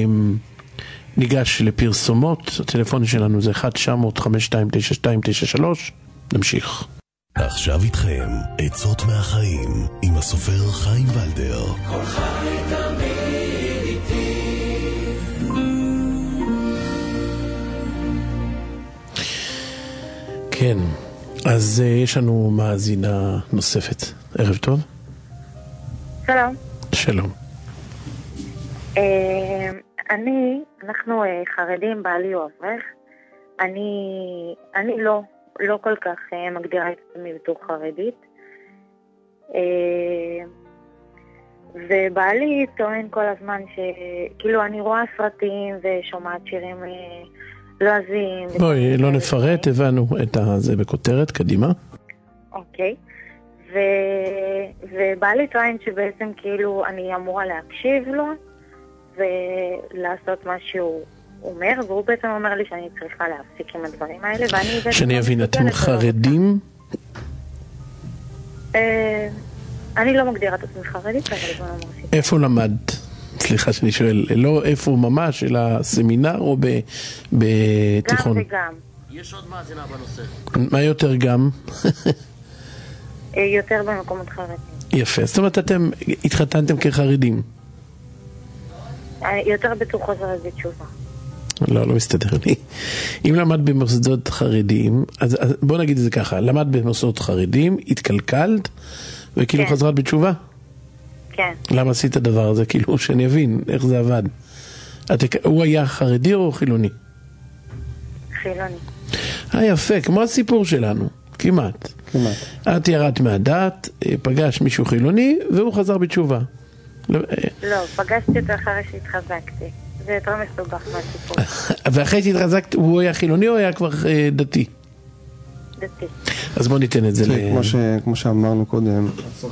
ניגש לפרסומות. הטלפון שלנו זה 1-900-529293. נמשיך. עכשיו איתכם עצות מהחיים עם הסופר חיים ולדר. כל חי תמיד איתי. כן, אז יש לנו מאזינה נוספת. ערב טוב. שלום. שלום. אנחנו חרדים, בעלי הוא אברך. אני לא כל כך מגדירה את עצמי בתור חרדית. ובעלי טוען כל הזמן שכאילו אני רואה סרטים ושומעת שירים לועזיים. בואי, לא נפרט, הבנו את זה בכותרת, קדימה. אוקיי. ובעלי טוען שבעצם כאילו אני אמורה להקשיב לו ולעשות מה שהוא אומר, והוא בעצם אומר לי שאני צריכה להפסיק עם הדברים האלה, ואני... שאני אבין, אתם חרדים? אני לא מגדירה את עצמי חרדית, אבל זה לא מרשים. איפה למד? סליחה שאני שואל, לא איפה ממש, אלא סמינר או בתיכון? גם וגם. יש עוד מאזינה בנושא. מה יותר גם? יותר במקומות חרדים. יפה, זאת אומרת אתם התחתנתם כחרדים? יותר בתור חוזרת בתשובה. לא מסתדר לי. אם למד במוסדות חרדים, אז בוא נגיד את זה ככה, למד במוסדות חרדים, התקלקלת, וכאילו כן. חזרת בתשובה? כן. למה עשית את הדבר הזה? כאילו שאני אבין איך זה עבד. הוא היה חרדי או חילוני? חילוני. יפה, כמו הסיפור שלנו, כמעט. את ירדת מהדת, פגש מישהו חילוני, והוא חזר בתשובה. לא, פגשתי אותו אחרי שהתחזקתי. זה יותר מסובך מהסיפור. ואחרי שהתחזקת, הוא היה חילוני או היה כבר דתי? דתי. אז בוא ניתן את זה כמו שאמרנו קודם,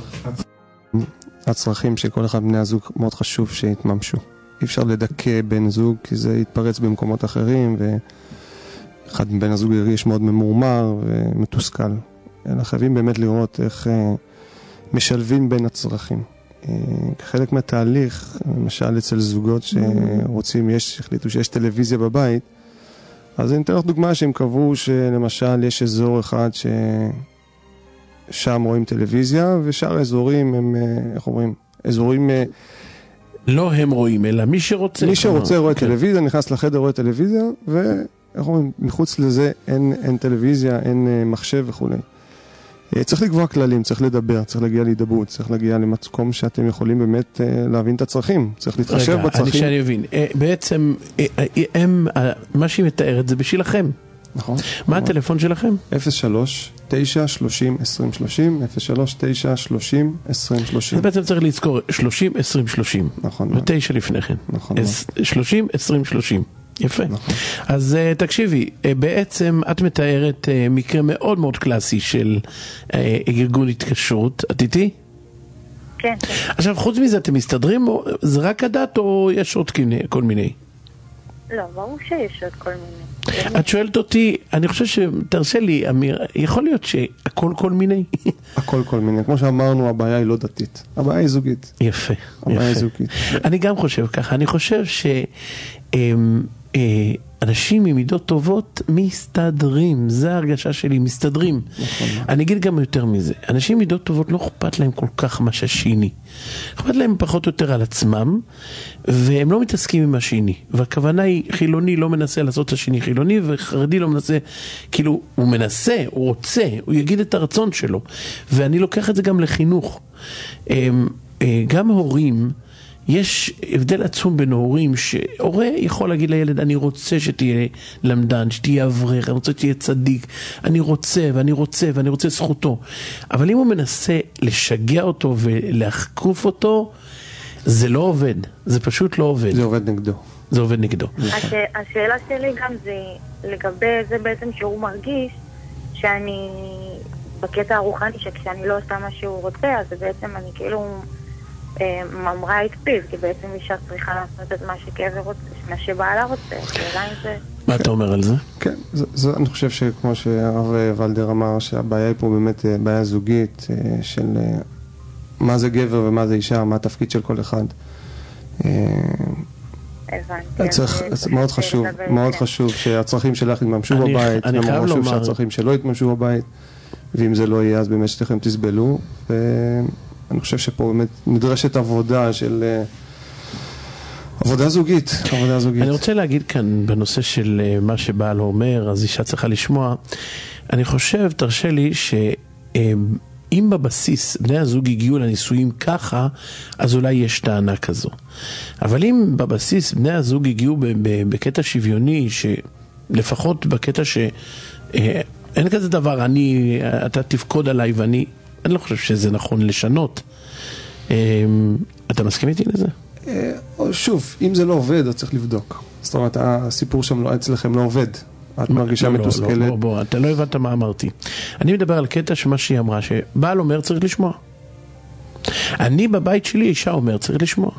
הצרכים של כל אחד בני הזוג מאוד חשוב שיתממשו. אי אפשר לדכא בן זוג, כי זה יתפרץ במקומות אחרים, ואחד מבן הזוג ירגיש מאוד ממורמר ומתוסכל. אלא חייבים באמת לראות איך משלבים בין הצרכים. חלק מהתהליך, למשל אצל זוגות שרוצים, החליטו שיש טלוויזיה בבית, אז אני אתן לך דוגמה שהם קבעו שלמשל יש אזור אחד ששם רואים טלוויזיה, ושאר האזורים הם, איך אומרים, אזורים... לא הם רואים, אלא מי שרוצה. מי שרוצה רואה טלוויזיה, נכנס לחדר רואה טלוויזיה, ואיך אומרים, מחוץ לזה אין טלוויזיה, אין מחשב וכו'. צריך לקבוע כללים, צריך לדבר, צריך להגיע להידברות, צריך להגיע למקום שאתם יכולים באמת להבין את הצרכים, צריך להתחשב בצרכים. רגע, שאני אבין, בעצם מה שהיא מתארת זה בשבילכם. נכון. מה הטלפון שלכם? 03-9-30-20-30, 03-9-30-20-30. אז בעצם צריך לזכור 30-20-30. נכון. ו9 לפני כן. נכון. 30-20-30. יפה. נכון. אז תקשיבי, בעצם את מתארת מקרה מאוד מאוד קלאסי של ארגון התקשרות. את איתי? כן. עכשיו, חוץ מזה, אתם מסתדרים? זה רק הדת או יש עוד כל מיני? לא, ברור שיש עוד כל מיני. את שואלת אותי, אני חושב שתרשה לי, אמיר, יכול להיות שהכל כל מיני? הכל כל מיני. כמו שאמרנו, הבעיה היא לא דתית. הבעיה היא זוגית. יפה. הבעיה היא זוגית. אני גם חושב ככה. אני חושב אנשים עם מידות טובות מסתדרים, זה ההרגשה שלי, מסתדרים. אני אגיד גם יותר מזה, אנשים עם מידות טובות לא אכפת להם כל כך מה שהשני, אכפת להם פחות או יותר על עצמם, והם לא מתעסקים עם השני, והכוונה היא חילוני לא מנסה לעשות את השני חילוני, וחרדי לא מנסה, כאילו הוא מנסה, הוא רוצה, הוא יגיד את הרצון שלו, ואני לוקח את זה גם לחינוך. גם הורים, יש הבדל עצום בין הורים, שהורה יכול להגיד לילד, אני רוצה שתהיה למדן, שתהיה אברך, אני רוצה שתהיה צדיק, אני רוצה ואני רוצה ואני רוצה זכותו. אבל אם הוא מנסה לשגע אותו ולהחקוף אותו, זה לא עובד, זה פשוט לא עובד. זה עובד נגדו. זה עובד נגדו. השאלה שלי גם זה לגבי זה בעצם שהוא מרגיש שאני בקטע הרוחני, שכשאני לא עושה מה שהוא רוצה, אז בעצם אני כאילו ממרה את פיו, כי בעצם אישה צריכה לעשות את מה שגבר רוצה, מה שבעלה רוצה. מה אתה אומר על זה? כן, אני חושב שכמו שהרב ולדר אמר, שהבעיה היא פה באמת בעיה זוגית של מה זה גבר ומה זה אישה, מה התפקיד של כל אחד. מאוד חשוב שהצרכים שלך יתממשו בבית, ומאוד חשוב שהצרכים שלא יתממשו בבית, ואם זה לא יהיה אז באמת שתכם תסבלו, ואני חושב שפה באמת נדרשת עבודה של עבודה זוגית. אני רוצה להגיד כאן בנושא של מה שבעל אומר, אז אישה צריכה לשמוע. אני חושב, תרשה לי, אם בבסיס בני הזוג הגיעו לנישואים ככה, אז אולי יש טענה כזו. אבל אם בבסיס בני הזוג הגיעו בקטע שוויוני, שלפחות בקטע אין כזה דבר, אתה תפקוד עליי ואני לא חושב שזה נכון לשנות. אתה מסכים איתי לזה? שוב, אם זה לא עובד, אז צריך לבדוק. זאת אומרת, הסיפור שם אצלכם לא עובד. את מרגישה מתוסכלת. בוא, אתה לא הבנת מה אמרתי. אני מדבר על קטע שמה שהיא אמרה, שבעל אומר צריך לשמוע. אני בבית שלי, אישה אומר צריך לשמוע.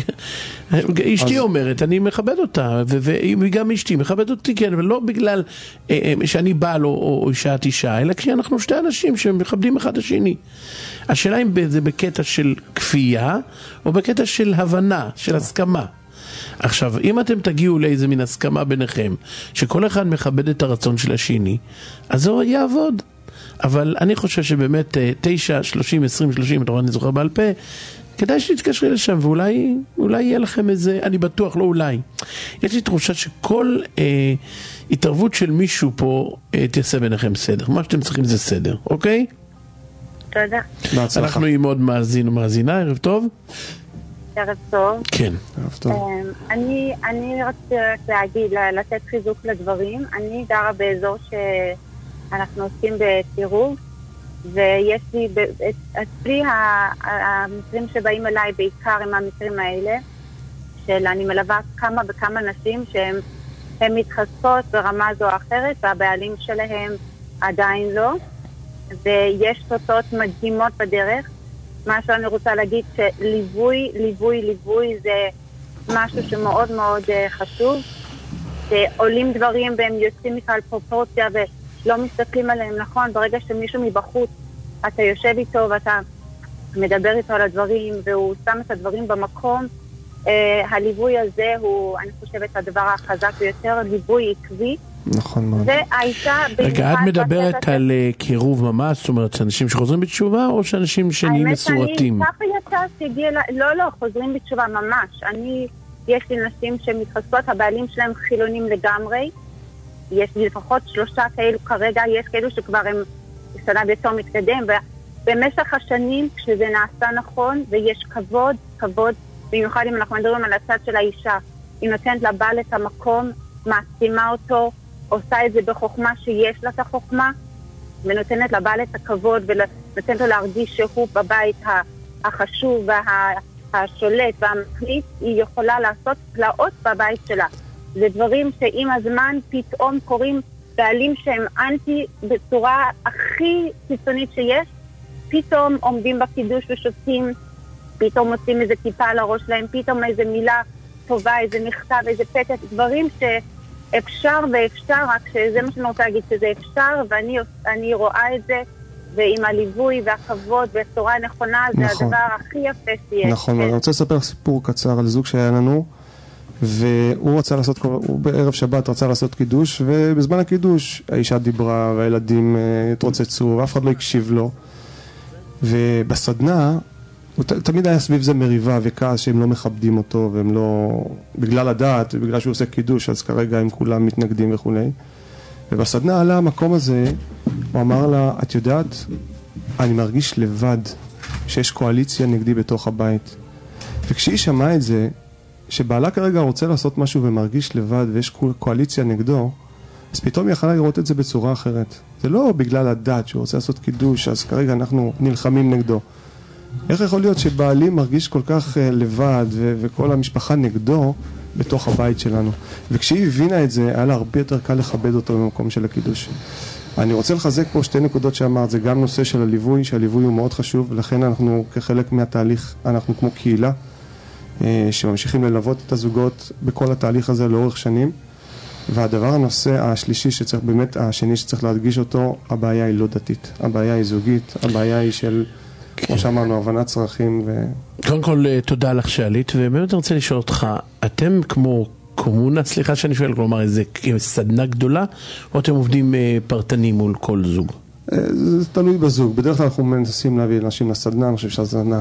אשתי אומרת, אני מכבד אותה, וגם אשתי מכבד אותי, כן, ולא בגלל שאני בעל או אישה את אישה, אלא כשאנחנו שתי אנשים שמכבדים אחד השני. השאלה אם זה בקטע של כפייה, או בקטע של הבנה, של הסכמה. עכשיו, אם אתם תגיעו לאיזה מין הסכמה ביניכם, שכל אחד מכבד את הרצון של השני, אז זה יעבוד. אבל אני חושב שבאמת 9, 30, 20, 30, אתה רואה, אני זוכר בעל פה, כדאי שתתקשרי לשם, ואולי יהיה לכם איזה, אני בטוח, לא אולי. יש לי תחושה שכל התערבות של מישהו פה תעשה ביניכם סדר. מה שאתם צריכים זה סדר, אוקיי? תודה. בהצלחה. אנחנו עם עוד מאזין ומאזינה, ערב טוב. ערב טוב. כן. ערב טוב. אני רוצה להגיד, לתת חיזוק לדברים. אני גרה באזור שאנחנו עושים בטירוב, ויש לי, אצלי המקרים שבאים אליי בעיקר הם המקרים האלה, אני מלווה כמה וכמה נשים שהן מתחזקות ברמה זו או אחרת, והבעלים שלהם עדיין לא, ויש תוצאות מדהימות בדרך. מה שאני רוצה להגיד שליווי זה משהו שמאוד מאוד חשוב. שעולים דברים והם יוצאים מכלל פרופורציה ולא מסתכלים עליהם נכון. ברגע שמישהו מבחוץ, אתה יושב איתו ואתה מדבר איתו על הדברים והוא שם את הדברים במקום, הליווי הזה הוא, אני חושבת, הדבר החזק ביותר, ליווי עקבי. נכון מאוד. רגע, את מדברת על קירוב ממש, זאת אומרת, שאנשים שחוזרים בתשובה או שאנשים שנהיים מסורתים? האמת שאני ככה יצא, לא, חוזרים בתשובה ממש. יש לי נשים שמתחזקות, הבעלים שלהם חילונים לגמרי. יש לי לפחות 3 כאלו כרגע, יש כאלו שכבר הם שנה ביותר מתקדם, ובמשך השנים כשזה נעשה נכון ויש כבוד, במיוחד אם אנחנו מדברים על הצד של האישה, היא נותנת לבעל את המקום, מעצימה אותו, עושה את זה בחוכמה שיש לה את החוכמה, ונותנת לבעל את הכבוד, ונותנת לו להרגיש שהוא בבית החשוב והשולט והמחליט, היא יכולה לעשות פלאות בבית שלה. זה דברים שעם הזמן פתאום קוראים בעלים שהם אנטי בצורה הכי קיצונית שיש, פתאום עומדים בקידוש ושותים, פתאום מוצאים איזה טיפה על הראש להם, פתאום איזה מילה טובה, איזה מכתב, איזה פתק, דברים שאפשר ואפשר, רק שזה מה שאני רוצה להגיד, שזה אפשר, ואני רואה את זה, ועם הליווי והכבוד והצורה הנכונה, זה נכון. הדבר הכי יפה שיש. נכון, אני רוצה לספר סיפור קצר על זוג שהיה לנו, והוא רצה לעשות, הוא בערב שבת רצה לעשות קידוש, ובזמן הקידוש האישה דיברה, והילדים התרוצצו, ואף אחד לא הקשיב לו, ובסדנה, תמיד היה סביב זה מריבה וכעס שהם לא מכבדים אותו, והם לא, בגלל הדעת ובגלל שהוא עושה קידוש, אז כרגע הם כולם מתנגדים וכו'. ובסדנה עלה המקום הזה, הוא אמר לה, את יודעת, אני מרגיש לבד, שיש קואליציה נגדי בתוך הבית. וכשהיא שמעה את זה, שבעלה כרגע רוצה לעשות משהו ומרגיש לבד, ויש קואליציה נגדו, אז פתאום היא יכולה לראות את זה בצורה אחרת. זה לא בגלל הדעת שהוא רוצה לעשות קידוש, אז כרגע אנחנו נלחמים נגדו. איך יכול להיות שבעלי מרגיש כל כך לבד וכל המשפחה נגדו בתוך הבית שלנו? וכשהיא הבינה את זה, היה לה הרבה יותר קל לכבד אותו במקום של הקידוש. אני רוצה לחזק פה 2 נקודות שאמרת, זה גם נושא של הליווי, שהליווי הוא מאוד חשוב, ולכן אנחנו כחלק מהתהליך, אנחנו כמו קהילה, שממשיכים ללוות את הזוגות בכל התהליך הזה לאורך שנים. והדבר הנושא השלישי שצריך באמת, השני שצריך להדגיש אותו, הבעיה היא לא דתית, הבעיה היא זוגית, הבעיה היא של, כמו שאמרנו, הבנת צרכים קודם כל, תודה לך שעלית, ובאמת אני רוצה לשאול אותך, אתם כמו קומונה, סליחה שאני שואל, כלומר איזה סדנה גדולה, או אתם עובדים פרטני מול כל זוג? זה תלוי בזוג. בדרך כלל אנחנו מנסים להביא אנשים לסדנה, אני חושב שהסדנה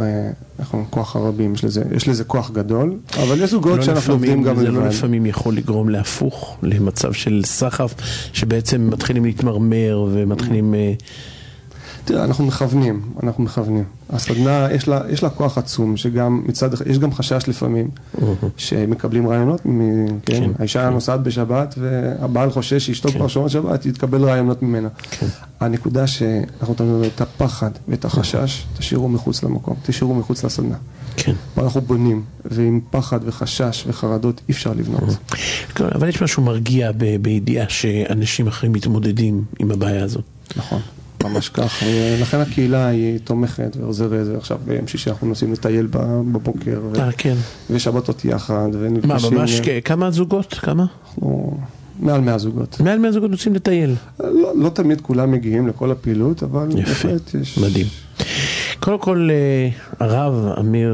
כוח הרבים, יש לזה כוח גדול, אבל יש זוגות שאנחנו עובדים גם לבד. זה לא לפעמים יכול לגרום להפוך, למצב של סחף, שבעצם מתחילים להתמרמר ומתחילים... תראה, אנחנו מכוונים. הסדנה, יש לה כוח עצום, שגם מצד אחד, יש גם חשש לפעמים, שמקבלים רעיונות, כן? האישה נוסעת בשבת, והבעל חושש שאשתו כבר שומעת שבת, יתקבל רעיונות ממנה. הנקודה שאנחנו תמיד את הפחד ואת החשש, תשאירו מחוץ למקום, תשאירו מחוץ לסדנה. כן. פה אנחנו בונים, ועם פחד וחשש וחרדות אי אפשר לבנות. אבל יש משהו מרגיע בידיעה שאנשים אחרים מתמודדים עם הבעיה הזאת. נכון. ממש כך, לכן הקהילה היא תומכת ועוזרת, ועכשיו ביום שישי אנחנו נוסעים לטייל בבוקר, כן. ושבתות יחד, מה, ממש כמה זוגות? כמה? אנחנו מעל 100 זוגות. מעל 100 זוגות נוסעים לטייל? לא תמיד כולם מגיעים לכל הפעילות, אבל בהחלט יש... מדהים. קודם כל, הרב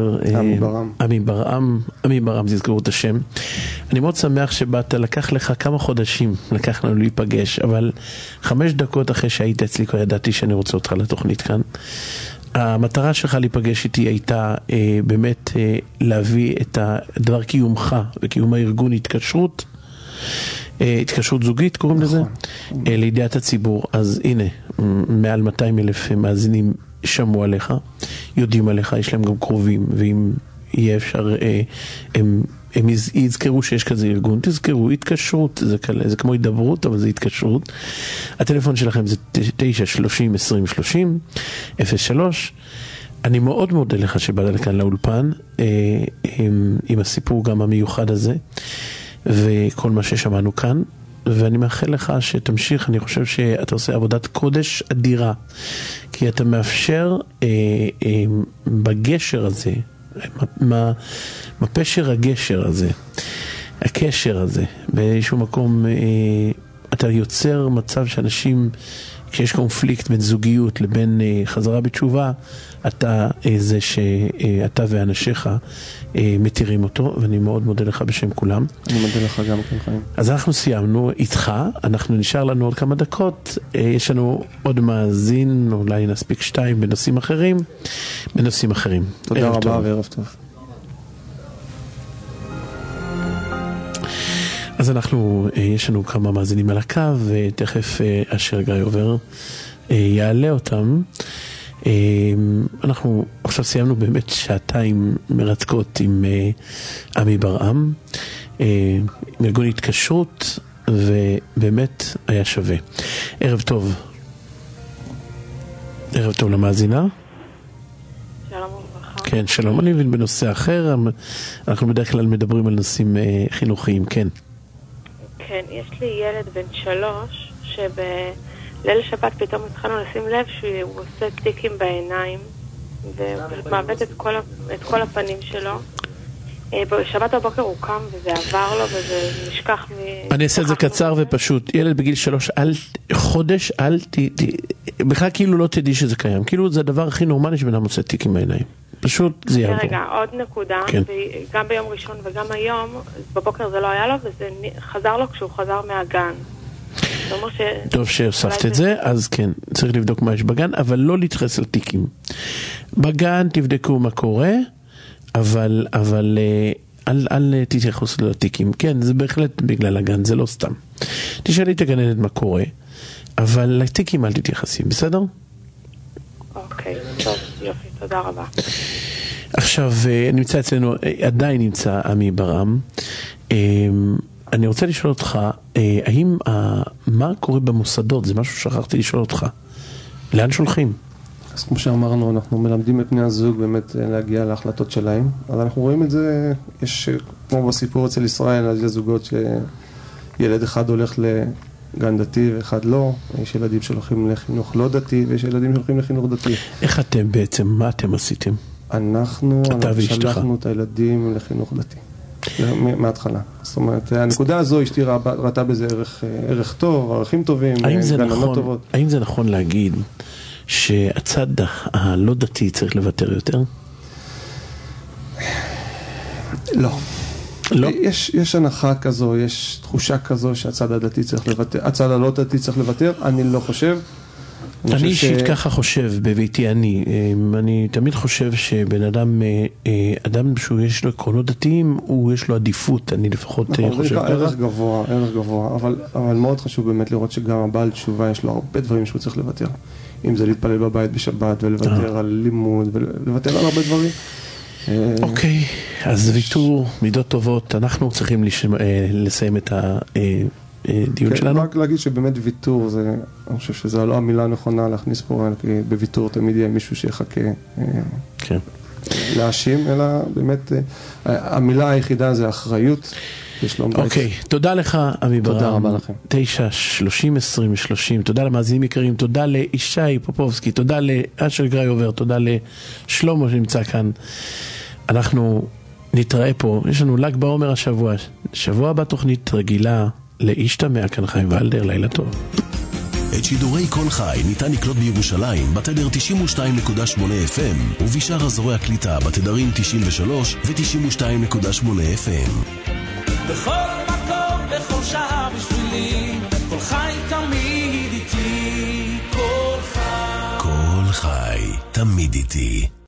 עמי ברם, תזכרו את השם. אני מאוד שמח שבאת, לקח לך כמה חודשים, לקח לנו להיפגש, אבל 5 דקות אחרי שהיית אצלי, כבר ידעתי שאני רוצה אותך לתוכנית כאן. המטרה שלך להיפגש איתי הייתה באמת להביא את הדבר קיומך וקיום הארגון התקשרות זוגית, קוראים לזה, לידיעת הציבור. אז הנה, מעל 200,000 מאזינים שמעו עליך, יודעים עליך, יש להם גם קרובים, ואם יהיה אפשר, הם יזכרו שיש כזה ארגון, תזכרו, התקשרות, זה כמו הידברות, אבל זה התקשרות. הטלפון שלכם זה 930-2030-03. אני מאוד מודה לך שבאת לכאן לאולפן, עם הסיפור גם המיוחד הזה, וכל מה ששמענו כאן, ואני מאחל לך שתמשיך. אני חושב שאתה עושה עבודת קודש אדירה, כי אתה מאפשר בגשר הזה, מה פשר הגשר הזה, הקשר הזה, באיזשהו מקום, אתה יוצר מצב שאנשים, כשיש קונפליקט בין זוגיות לבין חזרה בתשובה, אתה זה שאתה ואנשיך מתירים אותו, ואני מאוד מודה לך בשם כולם. אני מודה לך גם כן, חיים. אז אנחנו סיימנו איתך, אנחנו נשאר לנו עוד כמה דקות, יש לנו עוד מאזין, אולי נספיק 2 בנושאים אחרים. תודה רבה וערב טוב. אז יש לנו כמה מאזינים על הקו, ותכף אשר גיא עובר יעלה אותם. אנחנו עכשיו סיימנו באמת 2 מרתקות עם עמי ברעם, ארגון התקשרות, ובאמת היה שווה. ערב טוב. ערב טוב למאזינה. שלום וברכה. כן, שלום. אני מבין בנושא אחר, אנחנו בדרך כלל מדברים על נושאים חינוכיים, כן. כן, יש לי ילד בן 3 שבליל שבת פתאום התחלנו לשים לב שהוא עושה טיקים בעיניים ומעוות את כל הפנים שלו. בשבת בבוקר הוא קם וזה עבר לו וזה נשכח אני אעשה את זה קצר ופשוט. ילד בגיל 3, חודש, בכלל כאילו לא תדעי שזה קיים. כאילו זה הדבר הכי נורמלי שבן אדם עושה טיקים בעיניים. פשוט זה יעבור. רגע, עוד נקודה, כן. גם ביום ראשון וגם היום, בבוקר זה לא היה לו, וזה חזר לו כשהוא חזר מהגן. טוב שהוספת את זה, אז כן, צריך לבדוק מה יש בגן, אבל לא להתחס על טיקים. בגן תבדקו מה קורה, אבל אל תתייחסו לטיקים. כן, זה בהחלט בגלל הגן, זה לא סתם. תשאלי את הגננת מה קורה, אבל לטיקים אל תתייחסים, בסדר? אוקיי, טוב, יופי, תודה רבה. עכשיו, נמצא אצלנו, עדיין נמצא עמי ברעם. אני רוצה לשאול אותך, מה קורה במוסדות? זה משהו ששכחתי לשאול אותך. לאן שולחים? אז כמו שאמרנו, אנחנו מלמדים את בני הזוג באמת להגיע להחלטות שלהם. אז אנחנו רואים את זה, יש כמו בסיפור אצל ישראל, אז יש זוגות שילד אחד הולך לגן דתי ואחד לא. יש ילדים שהולכים לחינוך לא דתי ויש ילדים שהולכים לחינוך דתי. איך אתם בעצם, מה אתם עשיתם? אנחנו שלחנו את הילדים לחינוך דתי. מההתחלה. זאת אומרת, הנקודה הזו אשתי ראתה בזה ערך טוב, ערכים טובים, גננות טובות. האם זה נכון להגיד שהצד הלא דתי צריך לוותר יותר? לא. לא? יש הנחה כזו, יש תחושה כזו שהצד הדתי צריך לוותר, הצד הלא דתי צריך לוותר, אני לא חושב. אני אישית ככה חושב בביתי, אני תמיד חושב שבן אדם, אדם שהוא יש לו עקרונות דתיים, הוא יש לו עדיפות, אני לפחות חושב ככה. ערך גבוה, אבל מאוד חשוב באמת לראות שגם הבעל תשובה יש לו הרבה דברים שהוא צריך לוותר. אם זה להתפלל בבית בשבת ולוותר על לימוד ולוותר על הרבה דברים. אוקיי, אז ויתור, מידות טובות, אנחנו צריכים לסיים את הדיון שלנו. רק להגיד שבאמת ויתור, אני חושב שזו לא המילה הנכונה להכניס פה, כי בוויתור תמיד יהיה מישהו שיחכה להאשים, אלא באמת המילה היחידה זה אחריות. אוקיי, תודה לך עמי ברם. תודה רבה לכם. 9-30-20-30, תודה למאזינים יקרים, תודה לישי פופובסקי, תודה לאשר גריובר, תודה לשלמה שנמצא כאן. אנחנו נתראה פה, יש לנו ל"ג בעומר השבוע, שבוע הבא תוכנית רגילה להשתמע. כאן חיים ולדר, לילה טוב. את שידורי קול חי ניתן לקלוט בירושלים בתדר 92.8 FM ובשאר אזורי הקליטה בתדרים 93 ו-92.8 FM. בכל מקום, בכל שעה בשבילי, קול חי תמיד איתי, קול חי. קול חי תמיד איתי.